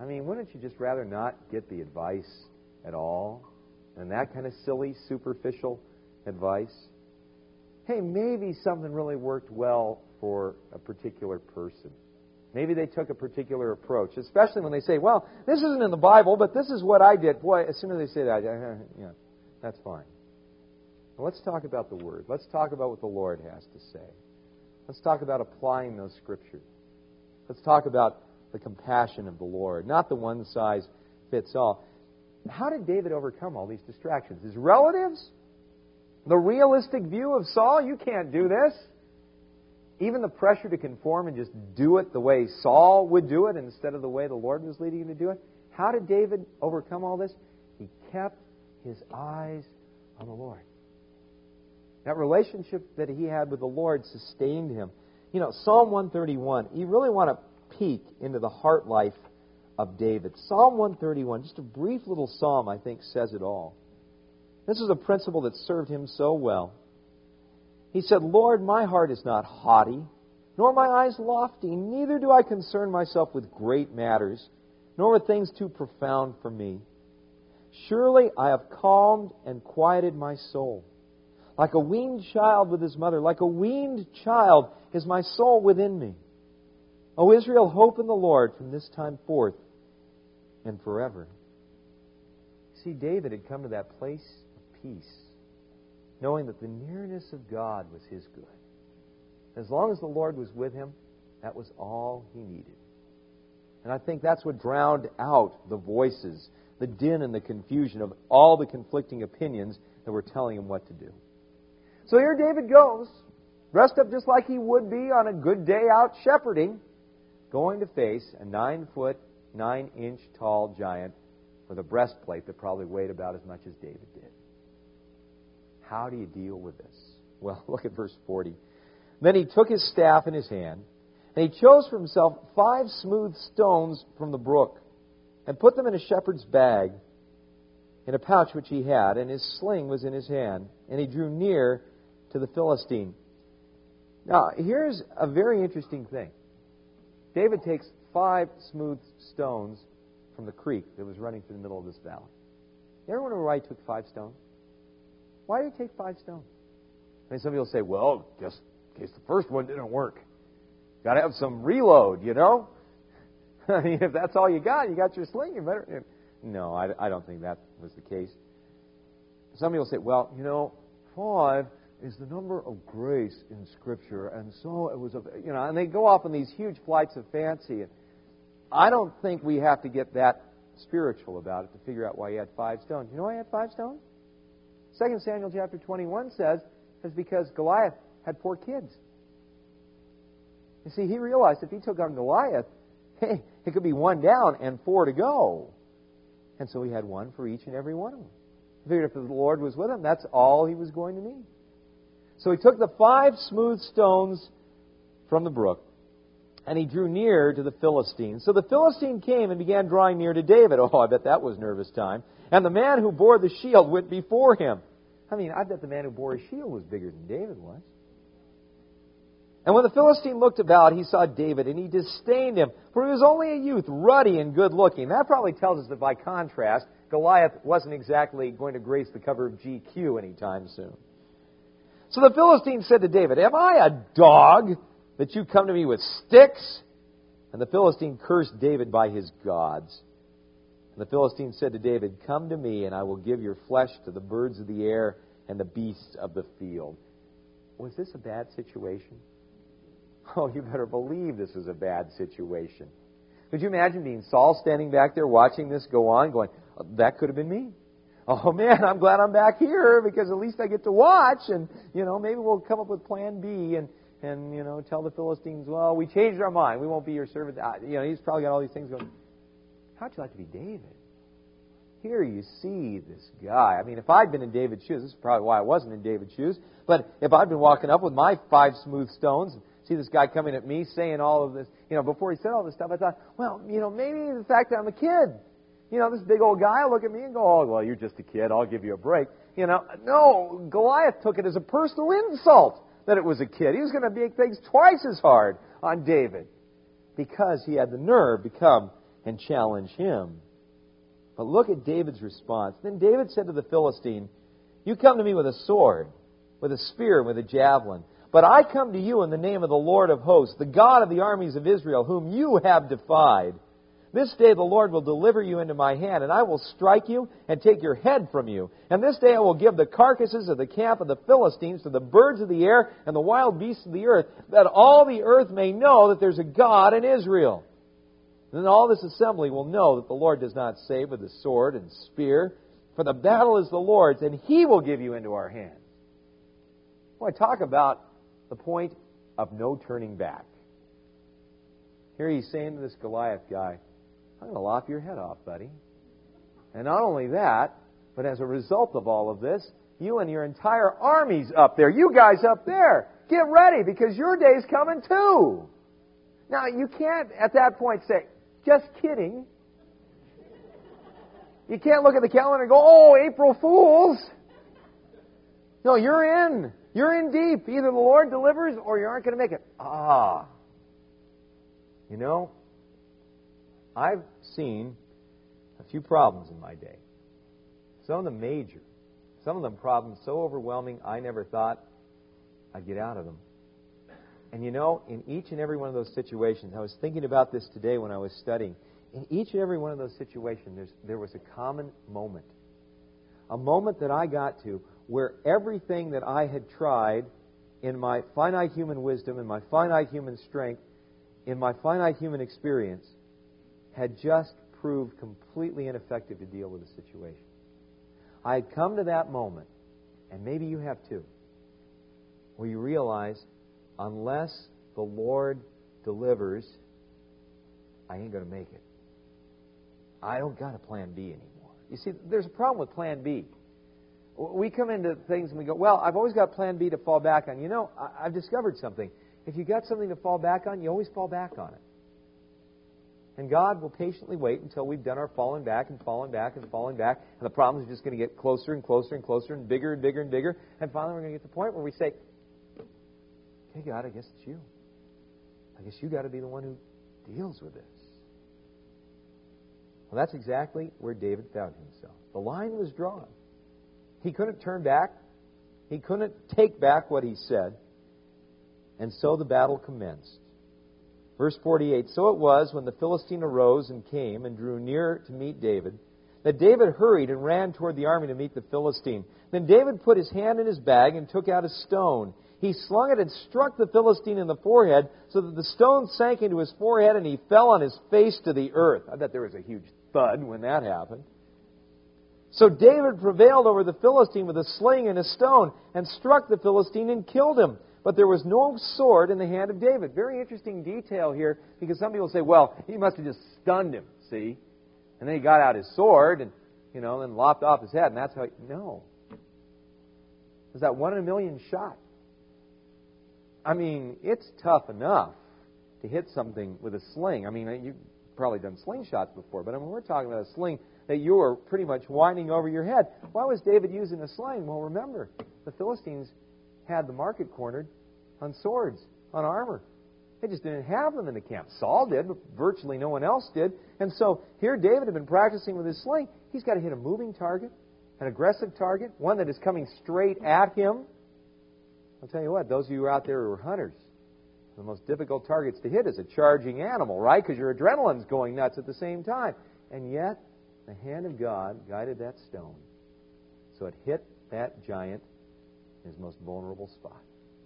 I mean, wouldn't you just rather not get the advice at all? And that kind of silly, superficial advice? Hey, maybe something really worked well for a particular person. Maybe they took a particular approach, especially when they say, well, this isn't in the Bible, but this is what I did. Boy, as soon as they say that, yeah, that's fine. Well, let's talk about the Word. Let's talk about what the Lord has to say. Let's talk about applying those Scriptures. Let's talk about the compassion of the Lord, not the one-size-fits-all. How did David overcome all these distractions? His relatives? The realistic view of Saul? You can't do this. Even the pressure to conform and just do it the way Saul would do it instead of the way the Lord was leading him to do it. How did David overcome all this? He kept his eyes on the Lord. That relationship that he had with the Lord sustained him. You know, Psalm one thirty-one, you really want to peek into the heart life of David. Psalm one thirty-one, just a brief little psalm, I think, says it all. This is a principle that served him so well. He said, Lord, my heart is not haughty, nor my eyes lofty, neither do I concern myself with great matters, nor with things too profound for me. Surely I have calmed and quieted my soul. Like a weaned child with his mother, like a weaned child is my soul within me. O Israel, hope in the Lord from this time forth and forever. See, David had come to that place of peace, knowing that the nearness of God was his good. As long as the Lord was with him, that was all he needed. And I think that's what drowned out the voices, the din and the confusion of all the conflicting opinions that were telling him what to do. So here David goes, dressed up just like he would be on a good day out shepherding, going to face a nine-foot, nine-inch tall giant with a breastplate that probably weighed about as much as David did. How do you deal with this? Well, look at verse forty. Then he took his staff in his hand, and he chose for himself five smooth stones from the brook, and put them in a shepherd's bag, in a pouch which he had, and his sling was in his hand, and he drew near to the Philistine. Now, here's a very interesting thing. David takes five smooth stones from the creek that was running through the middle of this valley. You ever wonder why he took five stones? Why did he take five stones? I mean, some people say, well, just in case the first one didn't work. Got to have some reload, you know? I mean, if that's all you got, you got your sling, you better... No, I, I don't think that was the case. Some people say, well, you know, five is the number of grace in Scripture, and so it was, a, you know, and they go off on these huge flights of fancy. And I don't think we have to get that spiritual about it to figure out why he had five stones. You know why he had five stones? Second Samuel chapter twenty-one says it's because Goliath had four kids. You see, he realized if he took on Goliath, hey, it could be one down and four to go. And so he had one for each and every one of them. He figured if the Lord was with him, that's all he was going to need. So he took the five smooth stones from the brook, and he drew near to the Philistine. So the Philistine came and began drawing near to David. Oh, I bet that was nervous time. And the man who bore the shield went before him. I mean, I bet the man who bore his shield was bigger than David was. And when the Philistine looked about, he saw David, and he disdained him, for he was only a youth, ruddy and good-looking. That probably tells us that, by contrast, Goliath wasn't exactly going to grace the cover of G Q anytime soon. So the Philistine said to David, am I a dog that you come to me with sticks? And the Philistine cursed David by his gods. And the Philistine said to David, come to me, and I will give your flesh to the birds of the air and the beasts of the field. Was this a bad situation? Oh, you better believe this was a bad situation. Could you imagine being Saul standing back there watching this go on, going, oh, that could have been me. Oh, man, I'm glad I'm back here because at least I get to watch, and, you know, maybe we'll come up with plan B and, and you know, tell the Philistines, well, we changed our mind. We won't be your servant. You know, he's probably got all these things going. How'd you like to be David? Here you see this guy. I mean, if I'd been in David's shoes, this is probably why I wasn't in David's shoes, but if I'd been walking up with my five smooth stones, see this guy coming at me saying all of this, you know, before he said all this stuff, I thought, well, you know, maybe the fact that I'm a kid. You know, this big old guy will look at me and go, oh, well, you're just a kid. I'll give you a break. You know, no, Goliath took it as a personal insult that it was a kid. He was going to make things twice as hard on David because he had the nerve to come and challenge him. But look at David's response. Then David said to the Philistine, "You come to me with a sword, with a spear, and with a javelin. But I come to you in the name of the Lord of hosts, the God of the armies of Israel, whom you have defied. This day the Lord will deliver you into my hand, and I will strike you and take your head from you. And this day I will give the carcasses of the camp of the Philistines to the birds of the air and the wild beasts of the earth, that all the earth may know that there's a God in Israel. Then all this assembly will know that the Lord does not save with the sword and spear, for the battle is the Lord's, and He will give you into our hands." Boy, talk about the point of no turning back. Here he's saying to this Goliath guy, "I'm going to lop your head off, buddy. And not only that, but as a result of all of this, you and your entire army's up there. You guys up there, get ready because your day's coming too." Now, you can't at that point say, "Just kidding." You can't look at the calendar and go, "Oh, April Fools." No, you're in. You're in deep. Either the Lord delivers or you aren't going to make it. Ah. You know, I've seen a few problems in my day. Some of them major. Some of them problems so overwhelming I never thought I'd get out of them. And you know, in each and every one of those situations, I was thinking about this today when I was studying. In each and every one of those situations, there's, there was a common moment. A moment that I got to where everything that I had tried in my finite human wisdom, in my finite human strength, in my finite human experience, had just proved completely ineffective to deal with the situation. I had come to that moment, and maybe you have too, where you realize, unless the Lord delivers, I ain't going to make it. I don't got a plan B anymore. You see, there's a problem with plan B. We come into things and we go, "Well, I've always got plan B to fall back on." You know, I've discovered something. If you got something to fall back on, you always fall back on it. And God will patiently wait until we've done our falling back and falling back and falling back, and the problems are just going to get closer and closer and closer and bigger and bigger and bigger, and finally we're going to get to the point where we say, "Okay, God, I guess it's you. I guess you got to be the one who deals with this." Well, that's exactly where David found himself. The line was drawn. He couldn't turn back. He couldn't take back what he said. And so the battle commenced. Verse forty-eight, "So it was, when the Philistine arose and came and drew near to meet David, that David hurried and ran toward the army to meet the Philistine. Then David put his hand in his bag and took out a stone. He slung it and struck the Philistine in the forehead, so that the stone sank into his forehead and he fell on his face to the earth." I bet there was a huge thud when that happened. "So David prevailed over the Philistine with a sling and a stone, and struck the Philistine and killed him. But there was no sword in the hand of David." Very interesting detail here, because some people say, "Well, he must have just stunned him, see? And then he got out his sword and, you know, then lopped off his head, and that's how he..." No. It was that one in a million shot. I mean, it's tough enough to hit something with a sling. I mean, you've probably done slingshots before, but I mean, we're talking about a sling that you were pretty much winding over your head. Why was David using a sling? Well, remember, the Philistines had the market cornered on swords, on armor. They just didn't have them in the camp. Saul did, but virtually no one else did. And so here David had been practicing with his sling. He's got to hit a moving target, an aggressive target, one that is coming straight at him. I'll tell you what, those of you who are out there who are hunters, the most difficult targets to hit is a charging animal, right? Because your adrenaline's going nuts at the same time. And yet, the hand of God guided that stone, so it hit that giant in his most vulnerable spot.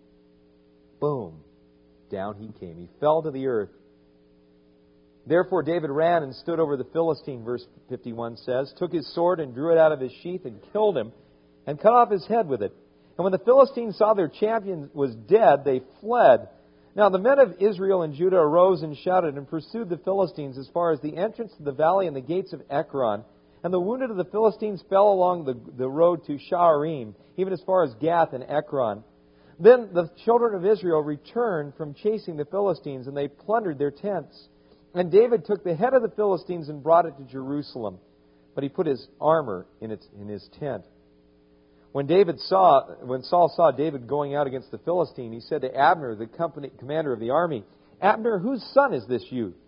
Boom. Down he came. He fell to the earth. Therefore David ran and stood over the Philistine, verse fifty-one says, took his sword and drew it out of his sheath and killed him, and cut off his head with it. And when the Philistines saw their champion was dead, they fled. Now the men of Israel and Judah arose and shouted and pursued the Philistines as far as the entrance to the valley and the gates of Ekron. And the wounded of the Philistines fell along the, the road to Sha'arim, even as far as Gath and Ekron. Then the children of Israel returned from chasing the Philistines, and they plundered their tents. And David took the head of the Philistines and brought it to Jerusalem, but he put his armor in its in his tent. When David saw, when Saul saw David going out against the Philistine, he said to Abner, the company, commander of the army, "Abner, whose son is this youth?"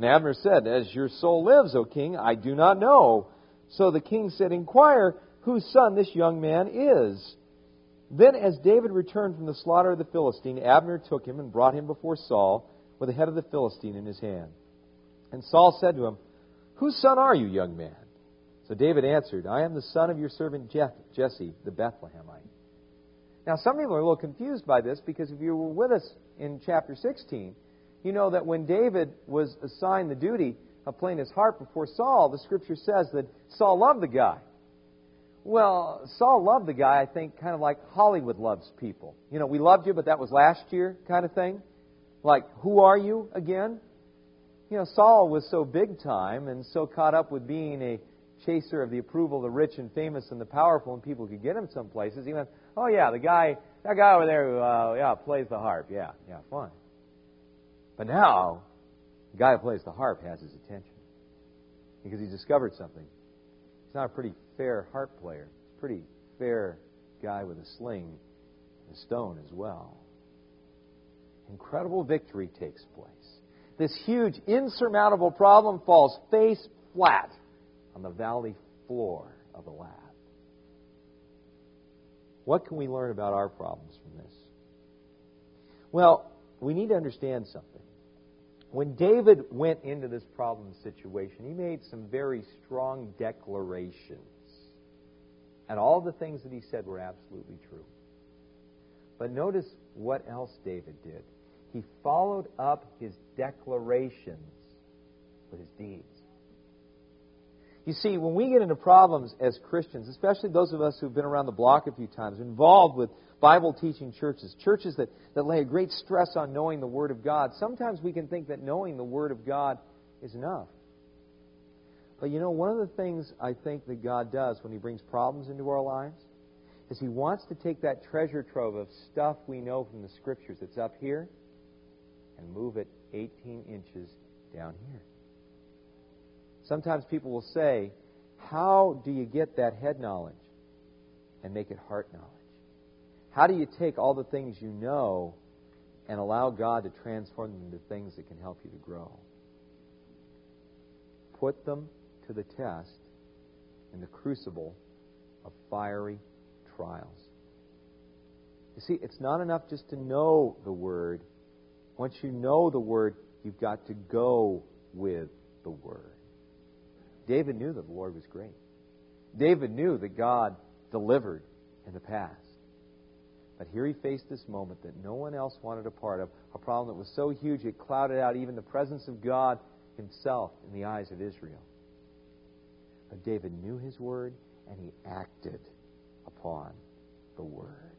And Abner said, As your soul lives, O king, I do not know. So the king said, Inquire whose son this young man is. Then as David returned from the slaughter of the Philistine, Abner took him and brought him before Saul with the head of the Philistine in his hand. And Saul said to him, Whose son are you, young man? So David answered, I am the son of your servant Jesse, the Bethlehemite. Now some people are a little confused by this, because if you were with us in chapter sixteen, you know that when David was assigned the duty of playing his harp before Saul, the Scripture says that Saul loved the guy. Well, Saul loved the guy, I think, kind of like Hollywood loves people. You know, we loved you, but that was last year kind of thing. Like, who are you again? You know, Saul was so big time and so caught up with being a chaser of the approval of the rich and famous and the powerful, and people could get him some places. He went, oh yeah, the guy, that guy over there who, uh, yeah, plays the harp. Yeah, yeah, fine. But now, the guy who plays the harp has his attention, because he's discovered something. He's not a pretty fair harp player. He's a pretty fair guy with a sling and a stone as well. Incredible victory takes place. This huge, insurmountable problem falls face flat on the valley floor of the lab. What can we learn about our problems from this? Well, we need to understand something. When David went into this problem situation, he made some very strong declarations. And all the things that he said were absolutely true. But notice what else David did. He followed up his declarations with his deeds. You see, when we get into problems as Christians, especially those of us who've been around the block a few times, involved with Bible-teaching churches, churches that, that lay a great stress on knowing the Word of God, sometimes we can think that knowing the Word of God is enough. But you know, one of the things I think that God does when He brings problems into our lives is He wants to take that treasure trove of stuff we know from the Scriptures that's up here and move it eighteen inches down here. Sometimes people will say, how do you get that head knowledge and make it heart knowledge? How do you take all the things you know and allow God to transform them into things that can help you to grow? Put them to the test in the crucible of fiery trials. You see, it's not enough just to know the Word. Once you know the Word, you've got to go with the Word. David knew that the Lord was great. David knew that God delivered in the past. But here he faced this moment that no one else wanted a part of, a problem that was so huge it clouded out even the presence of God Himself in the eyes of Israel. But David knew his Word, and he acted upon the Word.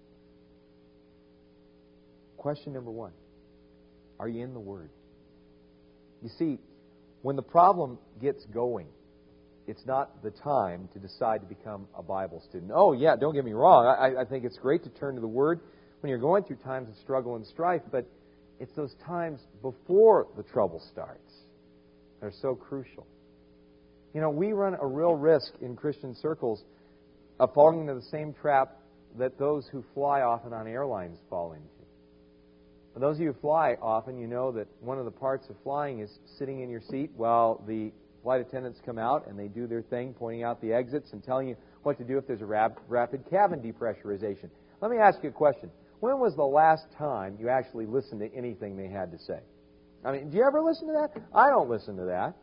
Question number one. Are you in the Word? You see, when the problem gets going, it's not the time to decide to become a Bible student. Oh, yeah, don't get me wrong. I, I think it's great to turn to the Word when you're going through times of struggle and strife, but it's those times before the trouble starts that are so crucial. You know, we run a real risk in Christian circles of falling into the same trap that those who fly often on airlines fall into. For those of you who fly often, you know that one of the parts of flying is sitting in your seat while the flight attendants come out and they do their thing, pointing out the exits and telling you what to do if there's a rap- rapid cabin depressurization. Let me ask you a question. When was the last time you actually listened to anything they had to say? I mean, do you ever listen to that? I don't listen to that.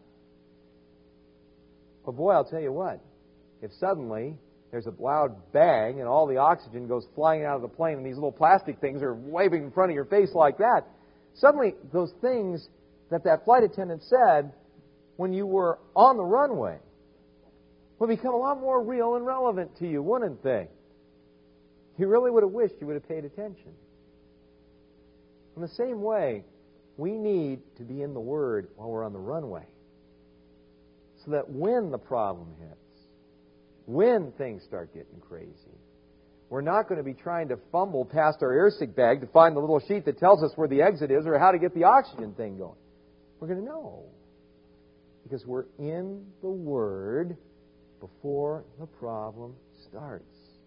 But boy, I'll tell you what. If suddenly there's a loud bang and all the oxygen goes flying out of the plane and these little plastic things are waving in front of your face like that, suddenly those things that that flight attendant said when you were on the runway would become a lot more real and relevant to you, wouldn't they? You really would have wished you would have paid attention. In the same way, we need to be in the Word while we're on the runway, so that when the problem hits, when things start getting crazy, we're not going to be trying to fumble past our airsick bag to find the little sheet that tells us where the exit is or how to get the oxygen thing going. We're going to know, because we're in the Word before the problem starts.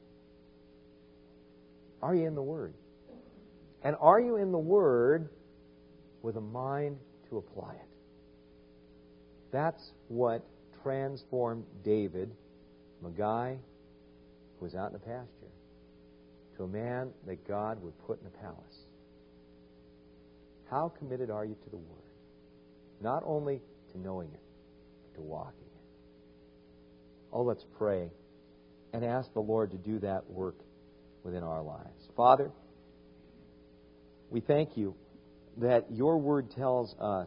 Are you in the Word? And are you in the Word with a mind to apply it? That's what transformed David from a guy who was out in the pasture to a man that God would put in a palace. How committed are you to the Word? Not only to knowing it, but to walking it. Oh, let's pray and ask the Lord to do that work within our lives. Father, we thank you that your Word tells us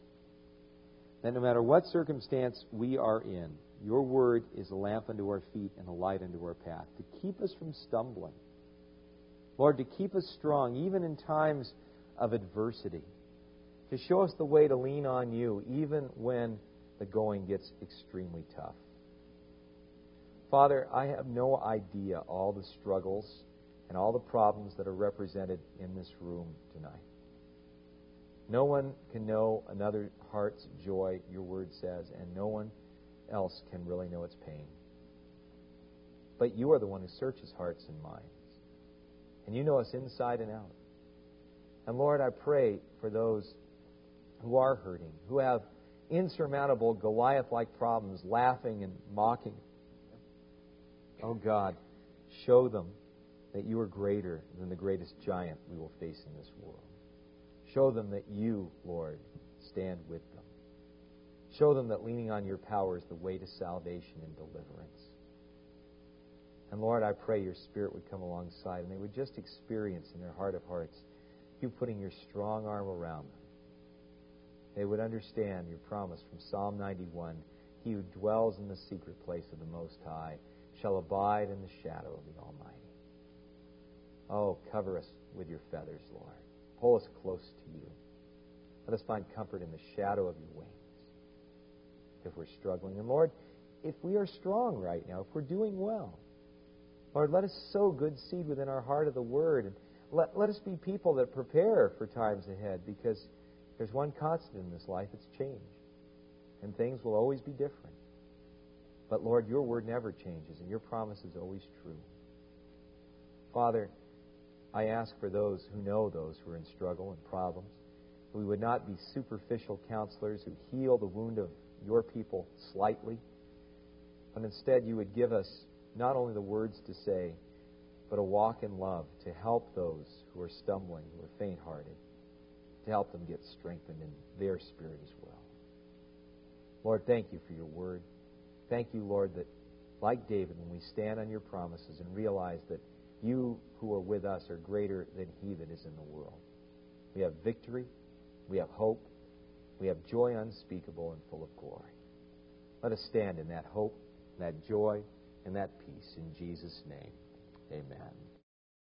that no matter what circumstance we are in, your Word is a lamp unto our feet and a light unto our path, to keep us from stumbling. Lord, to keep us strong, even in times of adversity, to show us the way to lean on you, even when the going gets extremely tough. Father, I have no idea all the struggles and all the problems that are represented in this room tonight. No one can know another heart's joy, your word says, and no one else can really know its pain. But you are the one who searches hearts and minds. And you know us inside and out. And Lord, I pray for those who are hurting, who have insurmountable Goliath-like problems, laughing and mocking. Oh God, show them that you are greater than the greatest giant we will face in this world. Show them that you, Lord, stand with them. Show them that leaning on your power is the way to salvation and deliverance. And Lord, I pray your Spirit would come alongside and they would just experience in their heart of hearts you putting your strong arm around them. They would understand your promise from Psalm ninety-one, he who dwells in the secret place of the Most High shall abide in the shadow of the Almighty. Oh, cover us with your feathers, Lord. Pull us close to you. Let us find comfort in the shadow of your wings if we're struggling. And Lord, if we are strong right now, if we're doing well, Lord, let us sow good seed within our heart of the Word. And let, let us be people that prepare for times ahead, because there's one constant in this life, it's change. And things will always be different. But Lord, your Word never changes, and your promise is always true. Father, I ask for those who know those who are in struggle and problems, that we would not be superficial counselors who heal the wound of your people slightly, but instead you would give us not only the words to say, but a walk in love to help those who are stumbling, who are faint-hearted, to help them get strengthened in their spirit as well. Lord, thank you for your word. Thank you, Lord, that like David, when we stand on your promises and realize that you who are with us are greater than he that is in the world. We have victory, we have hope, we have joy unspeakable and full of glory. Let us stand in that hope, that joy, and that peace. In Jesus' name, amen.